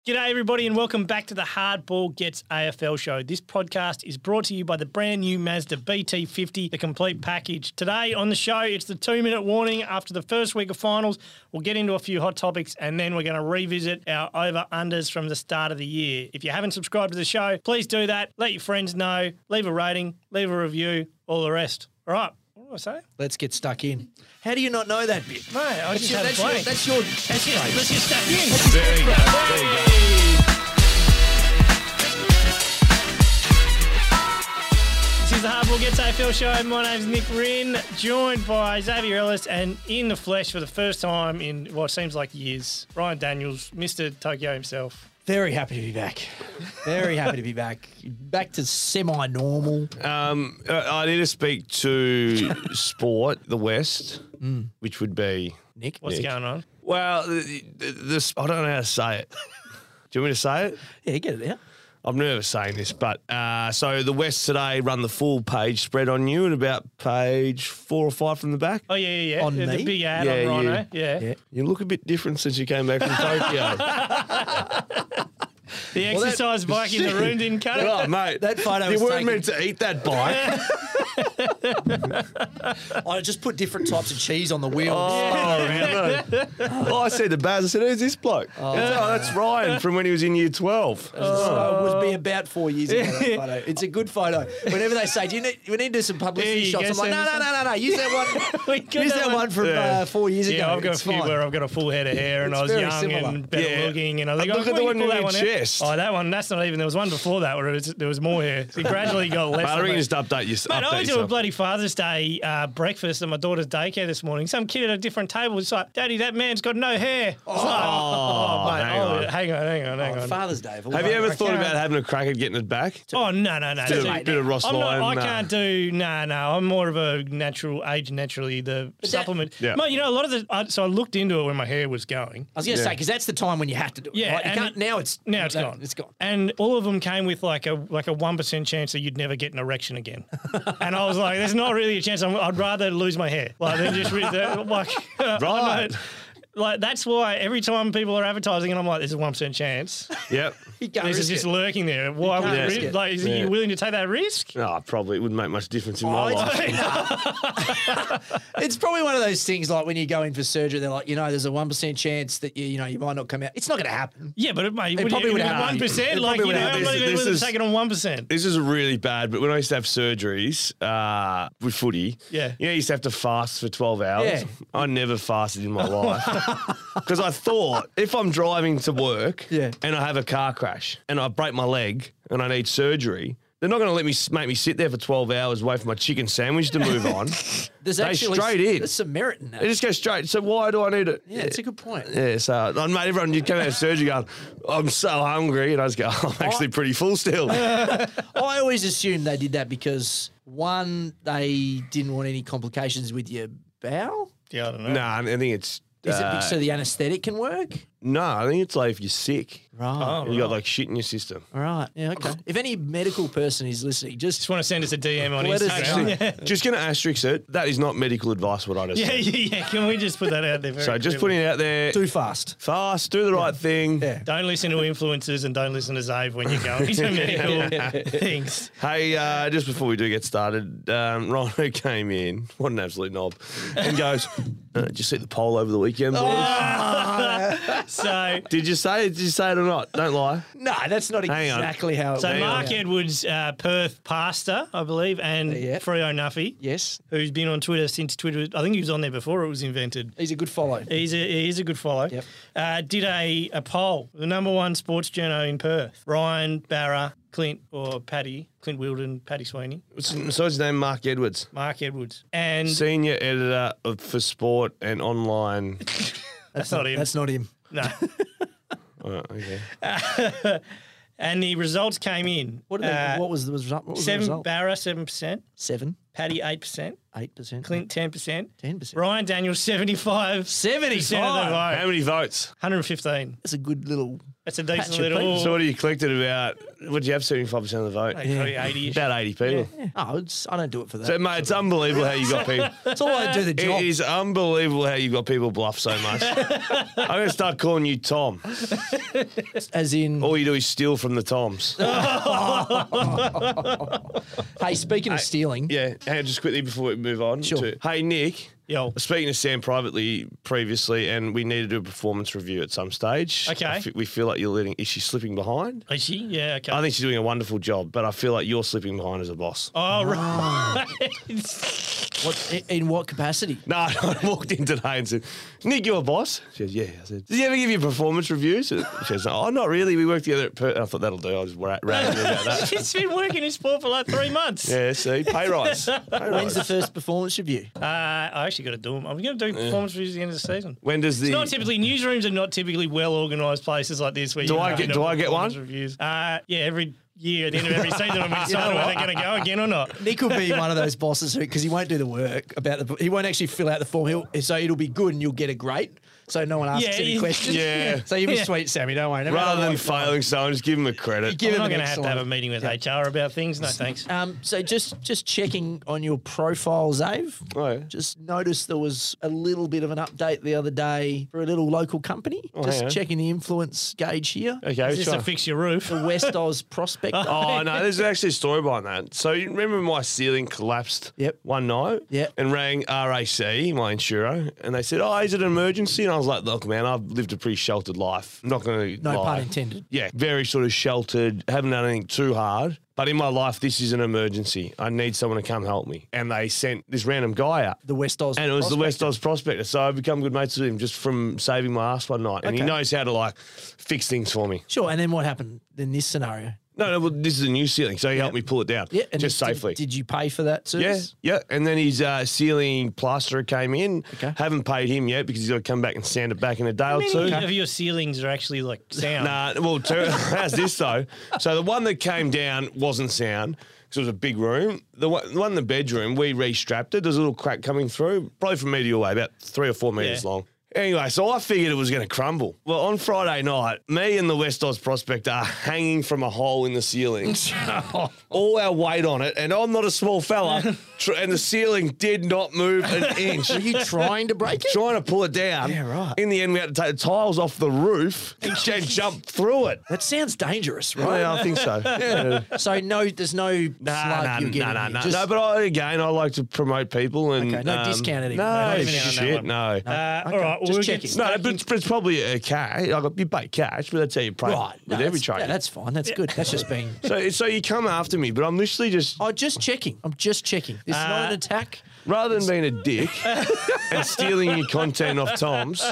G'day everybody and welcome back to the Hardball Gets AFL show. This podcast is brought to you by the brand new Mazda BT50, the complete package. Today on the show, it's the 2-minute warning after the first week of finals. We'll get into a few hot topics and then we're going to revisit our over-unders from the start of the year. If you haven't subscribed to the show, please do that. Let your friends know. Leave a rating, leave a review, all the rest. All right. What do I say? Let's get stuck in. How do you not know that bit? Mate, I just had a That's blank. let's get stuck in. There you go. There you go. This is the Hardball Gets AFL show. My name's Nick Rinn, joined by Xavier Ellis, and in the flesh for the first time in what seems like years, Ryan Daniels, Mr. Tokyo himself. Very happy to be back. Very happy to be back. Back to semi-normal. I need to speak to Sport, the West, which would be... Nick? What's going on? Well, this I don't know how to say it. Do you want me to say it? Yeah, get it out. I'm nervous saying this, but so the West today run the full page spread on you at about page 4 or 5 from the back. Oh, yeah. On the me? big ad Yeah, on Rhino. you. Yeah. You look a bit different since you came back from Tokyo. The exercise bike in the room didn't cut it. Oh, mate. That photo You was weren't taken- meant to eat that bike. I just put different types of cheese on the wheels. Oh, I said to Baz, I said, who's this bloke? Oh, that's Ryan from when he was in year 12. It was me about 4 years ago, that photo. It's a good photo. Whenever they say, we need to do some publicity Yeah, you shots, I'm go like, no. Use that one. Use that one from Yeah. 4 years ago. Yeah, I've got It's a few fine. where I've got a full head of hair and It's I was very young similar. and better Yeah. looking. And I was Look at the one pull in your out. chest. Oh, that one, that's not even, there was one before that where there was more hair. So you gradually got less. But I and think less. just update Mate, I went to a yourself. bloody Father's Day breakfast at my daughter's daycare this morning. Some kid at a different table was like, Daddy, that man's got no hair. I was like, hang on. hang on. Father's Day. Have you ever thought can't. about having a crack at getting it back? Oh, no. Bit of Ross I'm not, Lyon. I can't do, no. I'm more of a naturally, the supplement. Yeah. Mate, you know, a lot of the, so I looked into it when my hair was going. I was going to say, because that's the time when you have to do it. Yeah, right? You and can't, now it's gone. It's gone. And all of them came with like a 1% chance that you'd never get an erection again. And I was like, there's not really a chance. I'd rather lose my hair. Like, than just Right. Like, that's why every time people are advertising, and I'm like, there's a 1% chance. Yep. You can't This is risk just it. lurking there. Why would can't you risk risk it. Like, is Yeah. you willing to take that risk? No, probably it wouldn't make much difference in my life. It's probably one of those things like when you go in for surgery, they're like, there's a 1% chance that you might not come out. It's not going to happen. Yeah, but mate, It probably would happen. 1%. It Like, probably would I'm happen. not even This willing is- to take it on 1%. This is really bad, but when I used to have surgeries with footy, Yeah. you used to have to fast for 12 hours. Yeah. I never fasted in my life because I thought if I'm driving to work Yeah. and I have a car crash and I break my leg and I need surgery, they're not going to let me make me sit there for 12 hours wait for my chicken sandwich to move on. There's They actually straight in. There's some merit in that. They just go straight. So why do I need it? Yeah, it's a good point. Yeah, so mate, everyone you come out of surgery going, I'm so hungry, and I just go, I'm actually pretty full still. I always assumed they did that because, one, they didn't want any complications with your bowel. Yeah, I don't know. No, I think it's Is it so the anaesthetic can work? no. I think it's like if you're sick, Right. you got like shit in your system. All right. Yeah, okay. If any medical person is listening, Just want to send us a DM on Let us Instagram. know. Yeah. Just going to asterisk it. That is not medical advice. What I just said. Yeah. Can we just put that out there? So just putting it out there. too fast. Fast, do the right thing. Yeah. Don't listen to influencers and don't listen to Zave when you're going to medical things. Hey, just before we do get started, Rhino came in. What an absolute knob! And goes, "Did you see the poll over the weekend, boys? So Did you say it? Did you say it or not? Don't lie." No, that's not Hang on. exactly how it So went. Mark Edwards, Perth pastor, I believe, and Yeah. Freo Nuffy, Yes, who's been on Twitter since Twitter, I think he was on there before it was invented. he's a good follow. He's a good follow. Yep. Did a poll, the number one sports journo in Perth, Ryan, Barra, Clint or Paddy, Clint Wilden, Paddy Sweeney, So his name, Mark Edwards, Mark Edwards. And senior editor for sport and online. that's not him. That's not him. No. Oh, okay. And the results came in. What was the result? What was the Seven result? Barra 7%, 7. Paddy 8%, 8%. Clint 10%. 10%. Ryan Daniels 75%. 75. of the vote. How many votes? 115. That's a good little. That's a Patch decent of people. little. So what do you collected about? What do you have? 75% of the vote. Probably 80-ish. About 80 people. Oh, I don't do it for that. So, mate, it's unbelievable how you got people. That's all I do the job. It is unbelievable how you got people bluff so much. I'm going to start calling you Tom. As in, All you do is steal from the Toms. hey, speaking of stealing, Yeah, hang on, just quickly before we move on. Sure. Hey, Nick. Yo. Speaking to Sam privately previously, and we need to do a performance review at some stage. Okay. We feel like you're letting. Is she slipping behind? Is she? Yeah, okay. I think she's doing a wonderful job, but I feel like you're slipping behind as a boss. Oh, right. in what capacity? No, I walked in today and said, Nick, you're a boss? She said, yeah. I said, does he ever give you performance reviews? She says, oh, not really. We work together at I thought, that'll do. I'll just rag about that. She's been working in sport for like 3 months. Yeah, see, pay rise. When's the first performance review? I actually got to do them. I'm going to do performance reviews at the end of the season. When does the... It's not typically, newsrooms are not typically well organised places like this where Do you I can get- do I get performance one? Reviews. Yeah, every year at the end of every season when we decide whether they're going to go again or not. Nick will be one of those bosses because he won't do the work he won't actually fill out the form. So it'll be good and you'll get a great. So no one asks Yeah, any yeah. questions. Yeah. So you'll be Yeah. sweet, Sammy. Don't worry. No matter Rather than what- failing someone, just give him a credit. Give I'm him not an going to have to have a excellent- meeting with HR about things. No, thanks. So just checking on your profile, Zave. Oh, yeah. Just noticed there was a little bit of an update the other day for a little local company. hang Just on. checking the influence gauge here. Okay, Is which this to one? fix your roof? The West Oz prospect. Oh, no, there's actually a story behind that. So you remember my ceiling collapsed Yep. one night? Yep. And rang RAC, my insurer, and they said, oh, is it an emergency? And I was like, look, man, I've lived a pretty sheltered life. I'm not going to No lie. pun intended. Yeah, very sort of sheltered, haven't done anything too hard. But in my life, this is an emergency. I need someone to come help me. And they sent this random guy out. The West Oz. And it was the West prospector. Oz prospector. So I've become good mates with him just from saving my ass one night. And he Okay. knows how to, like, fix things for me. Sure. And then what happened in this scenario? No, well, this is a new ceiling. So he helped me pull it down Yeah. And just did- safely. Did you pay for that Yeah, service? yeah. And then his ceiling plasterer came in. Okay. Haven't paid him yet because he's got to come back and sand it back in a day How or two. many of your ceilings are actually like sound? Nah, well, how's this though? So the one that came down wasn't sound because it was a big room. The one in the bedroom, we restrapped it. There's a little crack coming through, probably from metre away, about 3 or 4 metres Yeah. long. Anyway, so I figured it was going to crumble. Well, on Friday night, me and the West Oz prospector are hanging from a hole in the ceiling. All our weight on it, and I'm not a small fella, and the ceiling did not move an inch. Are you trying to break it? Trying to pull it down. Yeah, right. In the end, we had to take the tiles off the roof and jump through it. That sounds dangerous, right? Yeah, I think so. Yeah. So there's no slug you're getting. here. Just- No, but I like to promote people and Okay, no discount anyway. No, Not even on that shit, one. no. All right, well, just we'll checking. get No, but it's probably a cash. You pay cash, but that's how you pay Right. with No, every that's- trade. Yeah, that's fine. That's good. That's just being. So you come after me, but I'm literally just Just checking. I'm just checking. This is not an attack. rather than being a dick and stealing your content off Tom's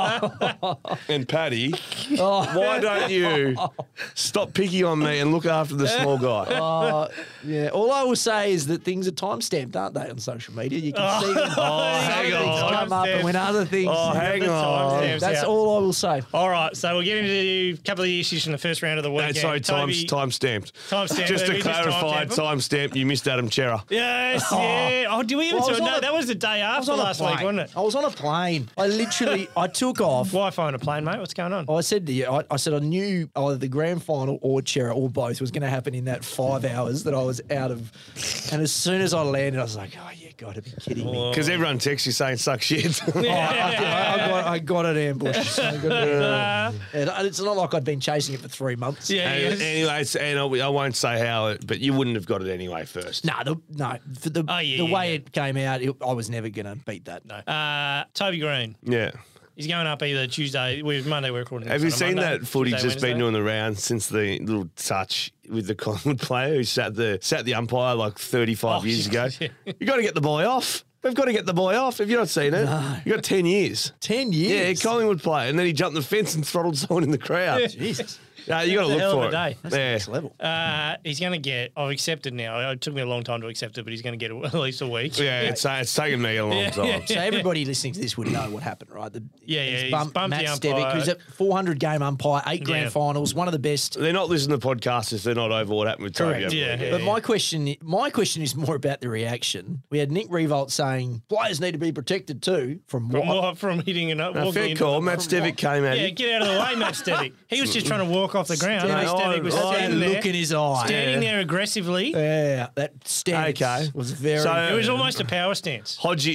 and Paddy. Why don't you stop picking on me and look after the small guy? Yeah. All I will say is that things are time stamped, aren't they, on social media? You can see them. hang Some things on. come up, and when other things. Oh, hang the on. timestamps. That's out. all I will say. All right, so we'll get into a couple of the issues from the first round of the weekend. Sorry, Toby- time stamped. Timestamped. Just to We just clarify, timestamped them. time stamp. You missed Adam Chera. Yes, yeah. Oh, do we even? Well, I was no, on a- that was the day I was after on a last week, plane. wasn't it? I was on a plane. I took off. Wi-Fi on a plane, mate. What's going on? I said to you, I said I knew either the grand final or Chera or both was going to happen in that 5 hours that I was out of. And as soon as I landed, I was like, oh, you got to be kidding me. Because everyone texts you saying suck shit. I got it ambushed. So I got it. And it's not like I'd been chasing it for 3 months. Yeah, And yeah. anyways, and I won't say how, but you wouldn't have got it anyway first. No, for the Oh, yeah, the yeah, way yeah. it came out, I was never going to beat that. No. Toby Green. Yeah. He's going up either Tuesday. Monday we're recording. Have this you on a seen Monday, that footage Tuesday, that's been Wednesday? doing the rounds since the little touch with the Collingwood player who sat the umpire like 35 years ago? yeah. You got to get the boy off. We've got to get the boy off. Have you not seen it? No. You got 10 years. 10 Yeah, years. Collingwood player, and then he jumped the fence and throttled someone in the crowd. Jesus. Yeah, you got to That's a look hell for of a it. day. That's Yeah. next level. He's going to get. I've accepted now. It took me a long time to accept it, but he's going to get at least a week. Yeah, it's taken me a long time. So everybody listening to this would know what happened, right? He's he's bumped Matt the Stevic, umpire. who's a 400-game umpire, 8 grand Yeah. finals, one of the best. They're not listening to podcasts if they're not over what happened with Toby. Correct. over the Yeah. weekend. But my question is more about the reaction. We had Nick Revolt saying players need to be protected too. From what? From hitting and No, walking fair into call. the- Matt Stevic came at Yeah, him. get out of the way, Matt Stevic. He was just trying to walk off the ground. Matt Stevic was I- standing Look there, in his eye. standing there aggressively. Yeah, that stance Okay. was very. So- It was almost a power stance. Hodgie.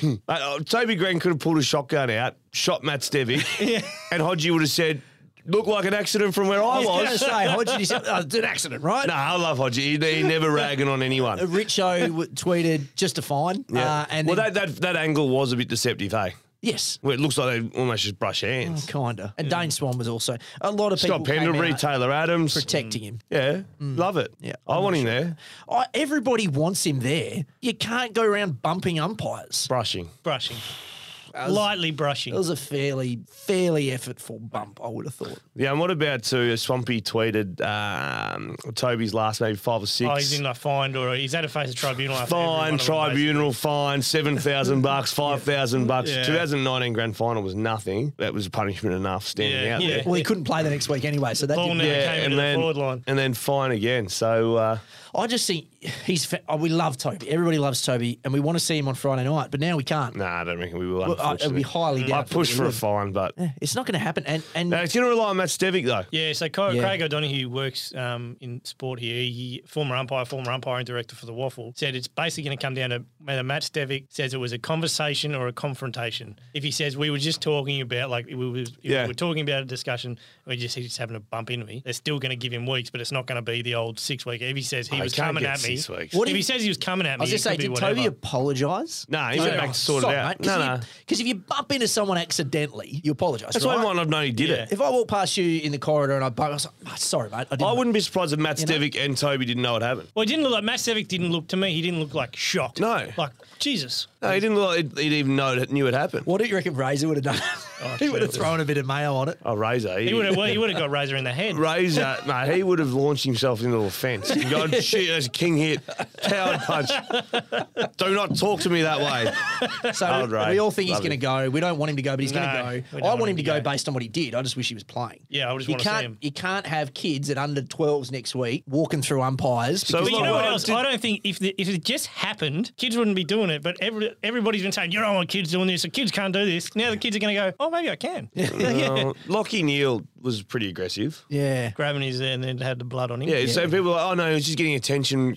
Toby Green could have pulled a shotgun out, shot Matt Stevic, and Hodgie would have said, "Looked like an accident from where I I was going to was." say, Hodgson, he said, it's an accident, right? No, I love Hodgie. He never ragging on anyone. Richo tweeted just a fine. Yeah. And Well, then, that angle was a bit deceptive, hey? yes, Well, it looks like they almost just brush hands. kinda. And Dane Swan was also a lot of people Scott came Pendlebury, out Taylor Adams. protecting him. Yeah, love it. Yeah, I I'm want not him sure. there. Everybody wants him there. You can't go around bumping umpires. Brushing. Brushing. That was- Lightly brushing. It was a fairly effortful bump, I would have thought. Yeah, and what about Swampy tweeted Toby's last maybe 5 or 6. Oh, he's in a fine or he's had to face a tribunal. After every one Fine, of them, tribunal, fine, $7,000, $5,000. Yeah. 2019 grand final was nothing. That was punishment enough standing Yeah, out yeah. there. Well, he couldn't play the next week anyway, so that Ball didn't. never Yeah, came and into the then forward line. and then fine again. So I just think we love Toby. Everybody loves Toby, and we want to see him on Friday night, but now we can't. nah, I don't reckon we will. Well, it would be Unfortunately, highly I doubtful. pushed we for a would. fine, but It's not going to happen. And no, it's going to rely on Matt Stevic though. Yeah, so Yeah. Craig O'Donoghue works in sport here. He former umpiring director for the Waffle, said it's basically going to come down to whether Matt Stevic says it was a conversation or a confrontation. If he says we were just talking about, like we were talking about a discussion, he's just having a bump into me, they're still going to give him weeks, but it's not going to be the old 6 week. If he says he Oh, was he can't coming get at me, 6 weeks. What if if- he says he was coming at I me, was it just saying, could be did whatever. Toby apologise? No, he went back to sort it out. No. Because if you bump into someone accidentally, you apologise. That's right? why I might not have known he did Yeah. it. If I walk past you in the corridor and I bump, I was like, "Oh, sorry, mate. I, didn't I wouldn't be surprised if Matt You know? Stevic and Toby didn't know what happened. Well, it didn't look like Matt Stevic didn't look to me. He didn't look like shocked. No. like Jesus. No, he didn't look like he'd even knew it happened. What do you reckon Razor would have done? he would have Jesus. thrown a bit of mayo on it. Oh, Razor. He would have got Razor in the head. Razor, mate, he would have launched himself into a fence. God, shit, that's a king hit. Coward punch. Do not talk to me that way. So Old Ray. we all think he's Love going to it. go. We don't want him to go, but he's going No, to we go. don't I want want him him to to go go. based on what he did. I just wish he was playing. Yeah, I just You want to see can't, him. you can't have kids at under 12s next week walking through umpires. So because But you know Well, what else? I don't think if it just happened, kids wouldn't be doing it. But everybody's been saying you don't want kids doing this, so kids can't do this. Now the kids are going to go, oh, maybe I can. Lockie Neal was pretty aggressive. yeah. Grabbing his and then had the blood on him. Yeah, so people were like, oh no, he was just getting attention.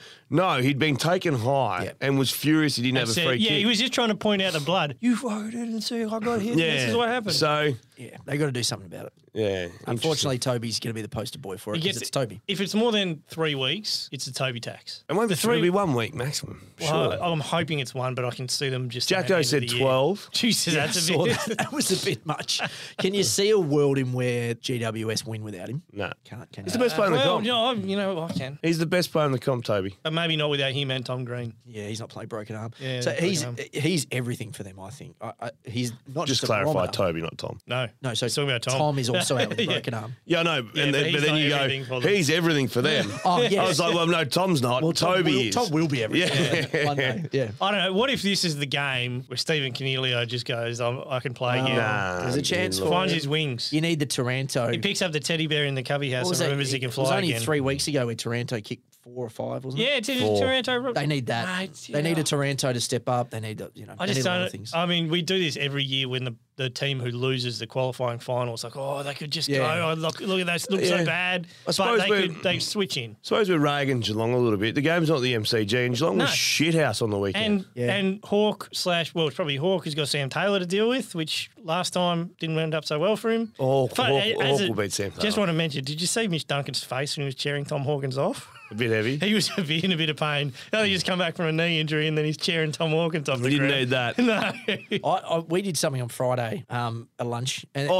No, he'd been taken high Yeah. and was furious he didn't have a Said- free yeah, kick. he was just trying to point out the blood. You voted and see I got hit. Yeah. This is what happened. So, Yeah, they got to do something about it. yeah. Unfortunately, Toby's going to be the poster boy for it He because gets it's Toby. If it's more than 3 weeks, it's a Toby tax. It won't be The three, it'll be 1 week maximum. Well, Sure. I'm hoping it's one, but I can see them just. Jacko at the said end of the year. 12. Jesus, I that's a saw bit. that. That was a bit much. Can you see a world in where GWS win without him? No. Can't. Can He's you? the best player in the Well, comp. you know, I can. He's the best player in the comp, Toby. But maybe not without him and Tom Green. Yeah, he's not playing broken arm. Yeah, so broken he's everything for them. I think. He's not Just just, a clarify, barometer. Toby, not Tom. No. No, so He's talking about Tom. is also out with a Yeah. broken arm. Yeah, I know. Yeah, and but then, he's then not you everything go, for them. he's everything for them. Oh, yes. I was like, well, no, Tom's not. Well, Toby is. Tom will be everything. Yeah. One day. Yeah. I don't know. What if this is the game where Stephen Canelio just goes, I can play again? Nah. There's a chance for Finds it. his wings. You need the Taranto. He picks up the teddy bear in the cubby house What was and that? remembers he can It was fly only again. 3 weeks ago where Taranto kicked 4 or 5, wasn't it? Yeah, it's Four. Toronto. They need that. Mate, They need yeah. a Taranto to step up. They need, I they just need a lot of don't. things. I mean, we do this every year when the team who loses the qualifying final is like, oh, they could just Yeah. go. Oh, look at that. Looks Yeah. so bad. But suppose they switch in. suppose we're ragging Geelong a little bit. The game's not the MCG, and Geelong was No. shithouse on the weekend. And Hawk / it's probably Hawk who's got Sam Taylor to deal with, which last time didn't end up so well for him. Hawk But, as will beat Sam Taylor. Just want to mention, did you see Mitch Duncan's face when he was cheering Tom Hawkins off? A bit heavy. He was in a bit of pain. He just come back from a knee injury and then he's cheering Tom Hawkins off We the didn't ground. need that. No. We did something on Friday, a lunch. And, Oh, and yeah.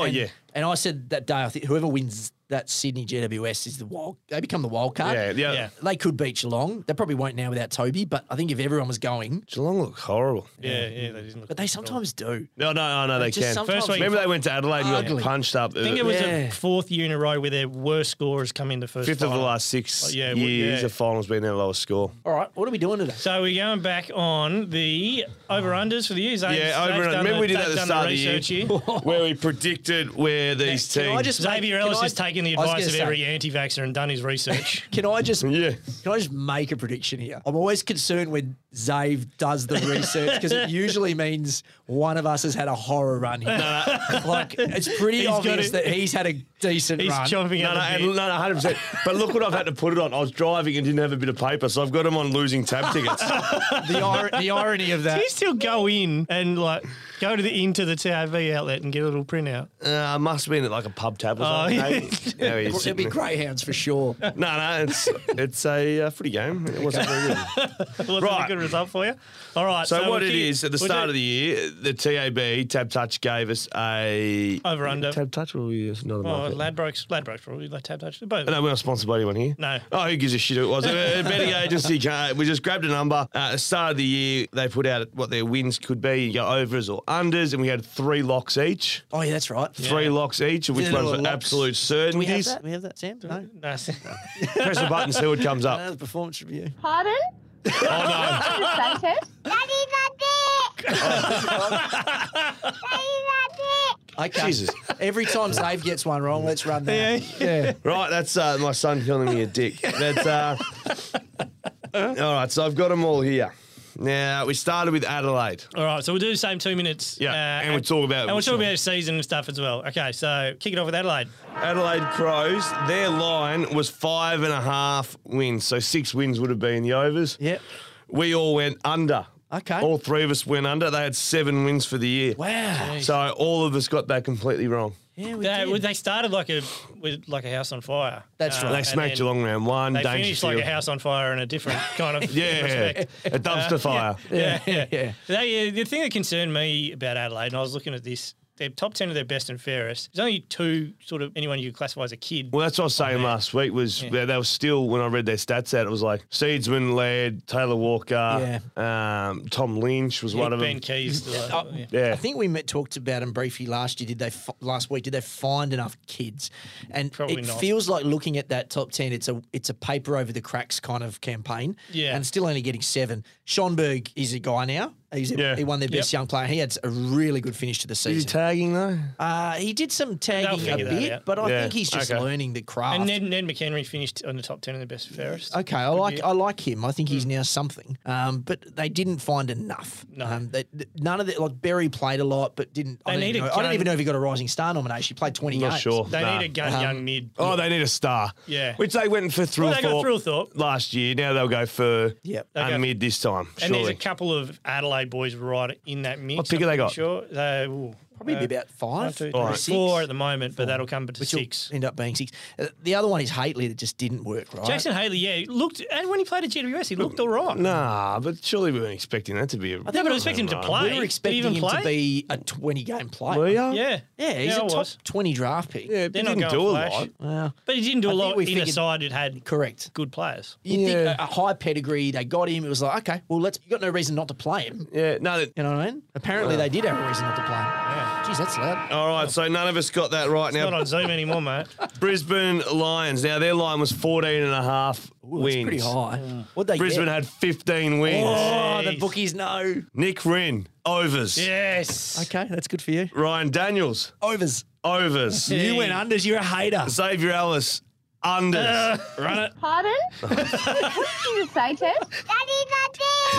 And I said that day, I think whoever wins that Sydney GWS is they become the wild card. Yeah. They could beat Geelong. They probably won't now without Toby, but I think if everyone was going, Geelong look horrible. Yeah, they didn't look. but they sometimes do. No, they just can. sometimes First week- Remember they went to Adelaide and got Ugly. punched up. I think it was Yeah. the 4th year in a row where their worst scorers come into first. Fifth of the final. last 6 Oh, yeah, years, yeah. the final's been their lowest score. All right, what are we doing today? So we're going back on the over-unders for the year. Remember we did that at the start of the year research here. where we predicted where these Can I teams. just Xavier can Ellis I- has taken the I was advice of gonna every say, anti-vaxxer and done his research. Can I just Yeah. Can I just make a prediction here? I'm always concerned when Zave does the research because it usually means one of us has had a horror run here. Like it's pretty He's got obvious it. that he's had a decent He's run. chomping No, at the bit. 100%. But look what I've had to put it on. I was driving and didn't have a bit of paper, so I've got them on losing tab tickets. The irony of Do that. you still go in and go into the TAV outlet and get a little printout? I must have been at like a pub tab or Oh, something. yeah. maybe. Yeah, he's It'll sitting be there. greyhounds for sure. No, it's a footy game. It wasn't very good. Wasn't Right. a good result for you? All right. So what we'll it is, at the start of the year, the TAB, Tab Touch, gave us a... Over-under. Tab Touch or another Oh, market? Ladbrokes probably like tab touch. Both. No, we're not sponsored by anyone here. No. Oh, who gives a shit who it was? A betting agency. We just grabbed a number. At the start of the year, they put out what their wins could be. You go overs or unders, and we had 3 locks each. Oh yeah, that's right. 3 locks each, of which Yeah, ones were locks. absolute Do we have certainties. that? We have that, Sam? No. No. Press the button, see what comes up. No, the performance review. Pardon? Oh, Status? Daddy's a dick! Okay. Jesus. Every time Zave gets one wrong, let's run that. Yeah. no. Right, that's my son calling me a dick. That's all right, so I've got them all here. Now, we started with Adelaide. All right, so we'll do the same 2 minutes. Yeah, and we'll talk about- And we'll talk about the season and stuff as well. Okay, so kick it off with Adelaide. Adelaide Crows, their line was 5.5 wins. So 6 wins would have been the overs. Yep. We all went under. Okay. All 3 of us went under. They had 7 wins for the year. Wow. So all of us got that completely wrong. Yeah, we They, did. they started with a house on fire. That's right. They and smacked then Geelong round 1. They finished like a Dangerfield. house on fire in a different kind of Yeah, respect. a dumpster fire. Yeah, yeah. Yeah. The thing that concerned me about Adelaide, and I was looking at this, their top 10 of their best and fairest. There's only 2 sort of anyone you could classify as a kid. Well, that's what I was saying last week was they were still, when I read their stats out, it was like Seedsman, Laird, Taylor Walker, Tom Lynch was one of Ben them. Keys. Yeah. I think we talked about them briefly last year. Last week? Did they find enough kids? And Probably it not. feels like looking at that top 10, it's a paper over the cracks kind of campaign. Yeah. and still only getting 7. Schonberg is a guy now. Yeah. He won their best young player. He had a really good finish to the Is he season. tagging though? He did some tagging a figure that bit, out. but I Yeah, think he's just okay. learning the craft. And Ned McHenry finished on the top 10 of the best and fairest. Okay, I like him. I think he's now something. But they didn't find enough. No. None of the Berry played a lot, but didn't. I They don't, need even a know, I don't gun. even know if he got a Rising Star nomination. He played 20 Not games. sure. They Nah. need a gun young mid. Oh, they need a star. Yeah. Which they went for Well, they got Thrillthorpe Thrillthorpe. last year. Now they'll go for Yep. They go- mid this time, And there's a surely. couple of Adelaide boys right in that mix. What pick have they got? Sure. Probably be about 5. 1, 2, All right. 3, 4 at the moment, but that'll come to Which will 6. end up being 6. The other one is Haitley that just didn't work, right? Jackson Haley, yeah, looked, and when he played at GWS, he looked all right. Nah, but surely we weren't expecting that to be a. I think I was expecting him to Right. play. We were Did he expecting even him play? to be a 20-game player. Were ya? Yeah. Yeah, he's I a top was. 20 draft pick. Yeah, but They're he not didn't going do a flash. lot. Well, But he didn't do I a think lot we in a figured- side that had correct. good players. You Yeah. think a high pedigree, they got him. It was like, okay, well, you got no reason not to play him. Yeah, no. You know what I mean? Apparently, they did have a reason not to play him. Yeah. Jeez, that's loud. All right, so none of us got that right Not now. on Zoom anymore, mate. Brisbane Lions. Now their line was 14.5 Ooh, wins. that's pretty high. What'd they Brisbane get? had 15 wins. Oh, the Jeez. bookies know. Nick Wren, overs. Yes. Okay, that's good for you. Ryan Daniels, Overs. overs. You went unders. You're a hater. Xavier Ellis, unders. Run it. Pardon? What did you say, Ted? Daddy's a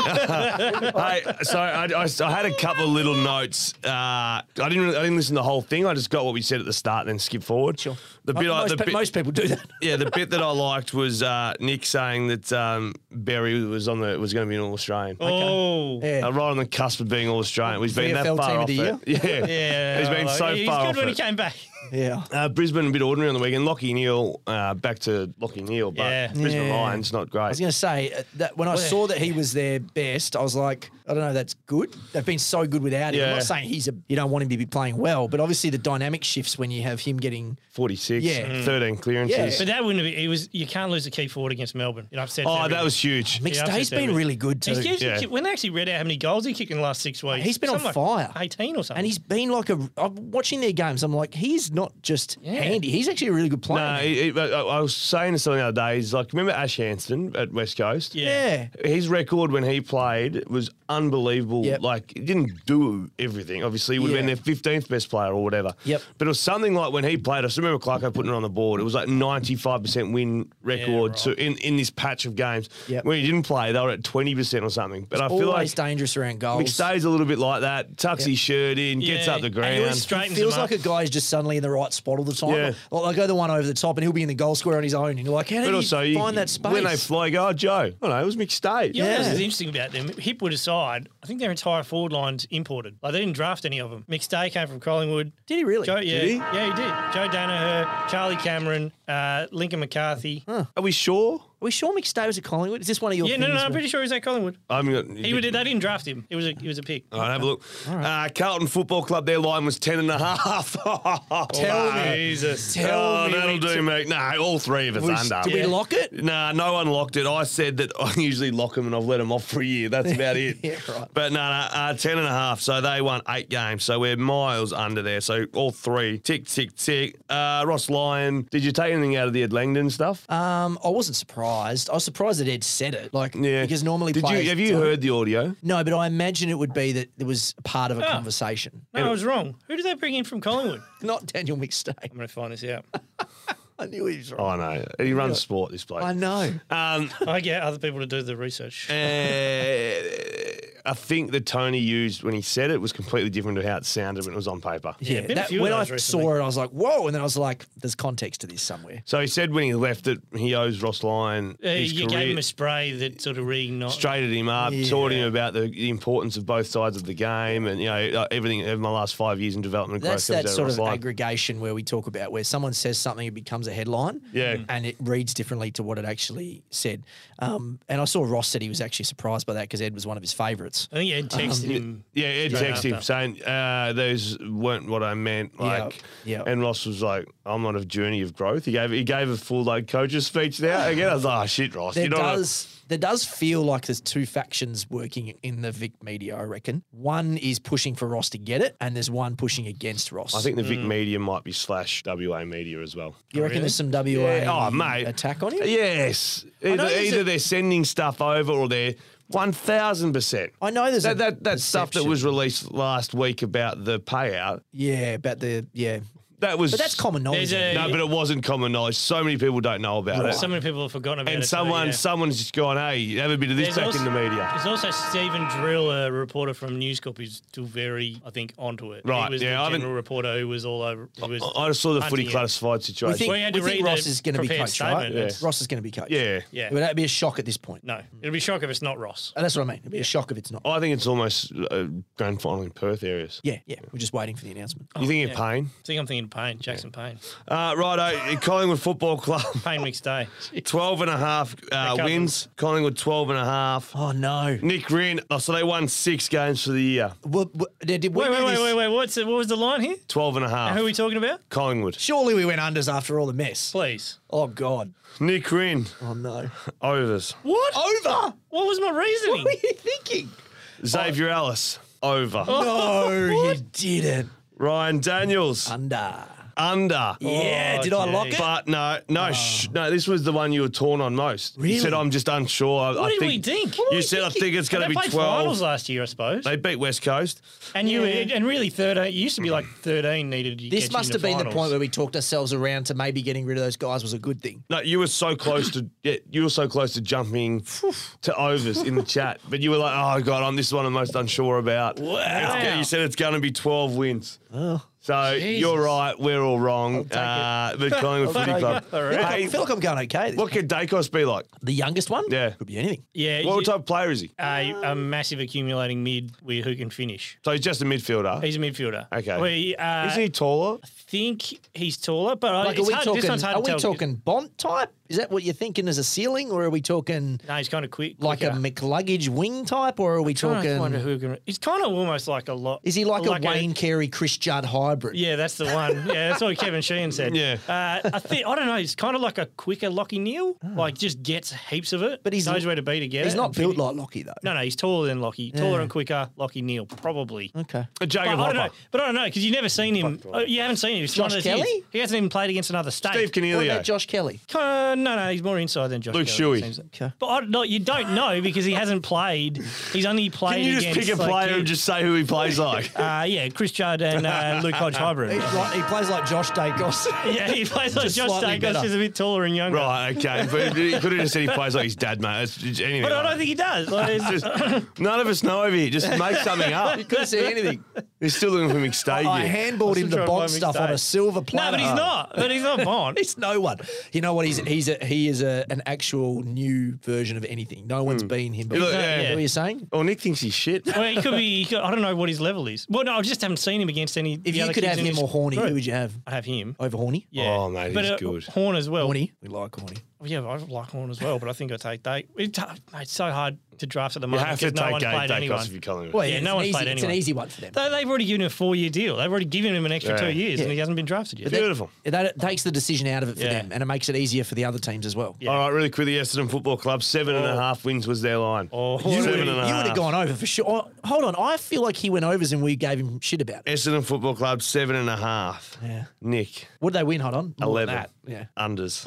dick! Hey, so I had a couple of little notes. I didn't listen to the whole thing. I just got what we said at the start and then skip forward. Sure. The bit, Most people do that. yeah, the bit that I liked was Nick saying that Berry was going to be an All Australian. Oh. Yeah. Right on the cusp of being All Australian. He's been that VFL far team of off the it. Yeah, Yeah. he's been so he's far good off when it. he came back. Yeah. Brisbane a bit ordinary on the weekend. Lockie Neal, back to Lockie Neal, but Yeah. Brisbane Yeah. Lions not great. I was going to say that when I saw that he was their best, I was like, I don't know, that's good. They've been so good without him. I'm Yeah. not saying you don't want him to be playing well, but obviously the dynamic shifts when you have him getting. 46, Yeah. 13 clearances. Yeah. But that wouldn't have been. You can't lose a key forward against Melbourne. You know, I've said. Oh, that was huge. McStay's been really good too. When they actually read out how many goals he kicked in the last 6 weeks, He's been on something fire. like 18 or something. And he's been like I'm watching their games. I'm like, he's not just handy. He's actually a really good player. No, I was saying to someone the other day, he's like, remember Ash Hanston at West Coast? yeah. His record when he played was unbelievable. Yep. Like, he didn't do everything. Obviously, he would have been Yeah. their 15th best player or whatever. Yep. But it was something like when he played, I still remember Clarko putting it on the board. It was like 95% win record right. so in this patch of games. Yep. When he didn't play, they were at 20% or something. But I feel Always like dangerous around goals. McStay's a little bit like that. Tucks his shirt in, gets Yeah. up the And he ground. always straightens Feels him like up. a guy who's just suddenly in the right spot all the time. Yeah. Like they go the one over the top and he'll be in the goal square on his own. And you're like, how But do also, you find that space? when they fly, you go, oh, Joe. I don't know, it was McStay. You know what else Yeah. is interesting about them? Hipwood aside, I think their entire forward line's imported. Like they didn't draft any of them. McStay came from Collingwood. Did he really? Joe, Did he? Yeah, he did. Joe Danaher, Charlie Cameron, Lincoln McCarthy. Are we sure? Are we sure McStay was at Collingwood? Is this one of your Yeah, things? no, I'm pretty sure he's at Collingwood. They They didn't draft him. He was a pick. All right, have a look. Carlton Football Club, their line was 10.5. Tell me. Jesus. Tell me that'll we do, mate. No, all three of us under. Did we lock it? Nah, no one locked it. I said that I usually lock them and I've let them off for a year. That's about it. Yeah, right. But no, 10.5. So they won 8 games. So we're miles under there. So all three. Tick, tick, tick. Ross Lyon, did you take anything out of the Ed Langdon stuff? I wasn't surprised. I was surprised that Ed said it. Like, Yeah. because normally Did players you have you don't. heard the audio? No, but I imagine it would be that it was part of a conversation. No, I was wrong. Who did they bring in from Collingwood? Not Daniel McStay. I'm going to find this out. I knew he was Oh, wrong. no. He runs sport, this bloke. I know. I get other people to do the research. I think the tone he used when he said it was completely different to how it sounded when it was on paper. Yeah, been a few of when I those recently. saw it, I was like, whoa. And then I was like, there's context to this somewhere. So he said when he left that he owes Ross Lyon his You career, gave him a spray that sort of reignited. straightened him up, Yeah. taught him about the importance of both sides of the game, and everything over my last 5 years in development and That's growth. that comes out sort Ross of Lyon. aggregation where we talk about where someone says something, it becomes a headline. Yeah. And it reads differently to what it actually said. And I saw Ross said he was actually surprised by that because Ed was one of his favourites. I think Ed texted him. Yeah, Ed straight texted him after. saying those weren't what I meant. Like, yeah. And Ross was like, "I'm on a journey of growth." He gave a full coach's speech there. Again, I was like, "Oh shit, Ross." There you know does feel like there's two factions working in the Vic media, I reckon. One is pushing for Ross to get it, and there's one pushing against Ross. I think the Vic media might be / WA media as well. you reckon there's some WA Oh, mate. attack on him? Yes. know there's Either a- they're sending stuff over or they're 1,000%. I know there's That stuff that perception. was released last week about the payout. Yeah, about That was. but that's common knowledge. There's a- No, but it wasn't common knowledge. So many people don't know about it. So many people have forgotten about And it. so, yeah. someone's just gone, hey, have a bit of this back in the media. There's also Stephen Drill, a reporter from News Corp, who's still very, I think, onto it. Right, He was yeah, I the haven't- general reporter who was all over. Who was I just saw the hunting footy it. classified situation. we think, Well, you had to we think read Ross the is going to be prepared coached, right? statement. Yeah. Ross is going to be coached. Yeah. Yeah. Would that be a shock at this point? No, it'll be shock if it's not Ross. That's what I mean. It'd be a shock if it's not. I think it's almost grand final in Perth areas. Yeah. We're just waiting for the announcement. You think of yeah. Payne? I think I'm thinking Payne, Jackson Payne. Righto, Collingwood Football Club, Payne McStay. 12.5 Cousins. wins. Collingwood 12.5. Oh, no. Nick Wren, so they won 6 games for the year. Did we Wait, do this- wait. What was the line here? 12.5. Who are we talking about? Collingwood. Surely we went unders after all the mess. Please. Oh, God. Nick Wren, Oh, no. overs. What? Over? What was my reasoning? What were you thinking? Xavier Ellis, over. No, you didn't. Ryan Daniels, Under. under. Yeah, did I lock it? But no, this was the one you were torn on most. You Really? said, I'm just unsure. What did we think? You said, I think it's going They to be played 12. finals last year, I suppose. They beat West Coast. And really 13. It used to be like 13 needed. You This get must you have into been the finals. point where we talked ourselves around to maybe getting rid of those guys was a good thing. No, you were so close to jumping to overs in the chat, but you were like, "Oh God, this is one I'm most unsure about." Wow. You said it's going to be 12 wins. Oh, So you're right, we're all wrong. take it. But Collingwood Footy Club. All right. I feel like I'm going okay. What could Dacos be like? The youngest one? Yeah. Could be anything. Yeah, What type of player is he? a massive accumulating mid who can finish. So he's just a midfielder. He's a midfielder. Okay. We, Isn't he taller? think he's taller, but Like, it's hard, this one's hard are to we tell. talking Bont type? Is that what you're thinking as a ceiling? Or are we talking No, he's kind of quick. like a quicker. McLuggage wing type? Or are we I wonder talking... who can. He's kind of almost like a lot. Is he like a Wayne Carey, Chris Judd hybrid? Yeah, that's the one. Yeah, that's what Kevin Sheehan said. Yeah. I think I don't know. He's kind of like a quicker Lockie Neal. Like just gets heaps of it. But he's knows where to be to get it. He's not and built finish. like Lockie, though. No, he's taller than Lockie. Taller Yeah. and quicker. Lockie Neal, probably. Okay. A Jacob But I don't know. Hopper. But I don't know because you've never seen him. You haven't seen him. It's one Josh of those years. Kelly? He hasn't even played against another state. Steve What Cornelio. about Josh Kelly? No, he's more inside than Josh Luke Kelly, Shuey. it seems. Okay. But you don't know because he hasn't played. He's only played Can you just against pick a like, player and just say who he plays like? yeah, Chris Judd and Luke Hodge hybrid. He plays like Josh Dacos. Yeah, he plays like Just Josh slightly Dacos, better. just a bit taller and younger. Right, okay. But he could have just said he plays like his dad, mate. It's anything. But I like don't think he does. Like, it's- Just- none of us know over here. Just make something up. Couldn't say anything. He's still looking for McStay. I handballed him the trying to Bont find stuff on a mistakes. silver no, platter. but he's not. But he's not Bond. He's no one. You know what? He is an actual new version of anything. No one's been him before. Look, Is that yeah. what you're saying? Oh, Nick thinks he's shit. Well, he could be. I don't know what his level is. Well, no, I just haven't seen him against any. If the you other could kids have in him his or Horny, group. who would you have? I have him. Over Horny? Yeah. Oh, mate, but, he's good. Horn as well. Horny. We like Horny. Yeah, I like Horn as well, but I think I take Date. It's so hard to draft at the You moment have to because no take one's played Dacos anyone. if you're Collingwood. Well, Yeah, it's no an one's easy, played It's an anyone. easy one for them. They've already given him a 4-year deal. They've already given him an extra Yeah. 2 years, Yeah. and he hasn't been drafted yet. Beautiful. That takes the decision out of it for Yeah. them, and it makes it easier for the other teams as well. Yeah. All right, really quickly, Essendon Football Club, 7.5 wins was their line. Oh, You Seven would and a have half. gone over for sure. Oh, hold on. I feel like he went overs and we gave him shit about it. Essendon Football Club, 7.5. Yeah. Nick, What did they win? Hold on. More than 11. that. Yeah. Unders.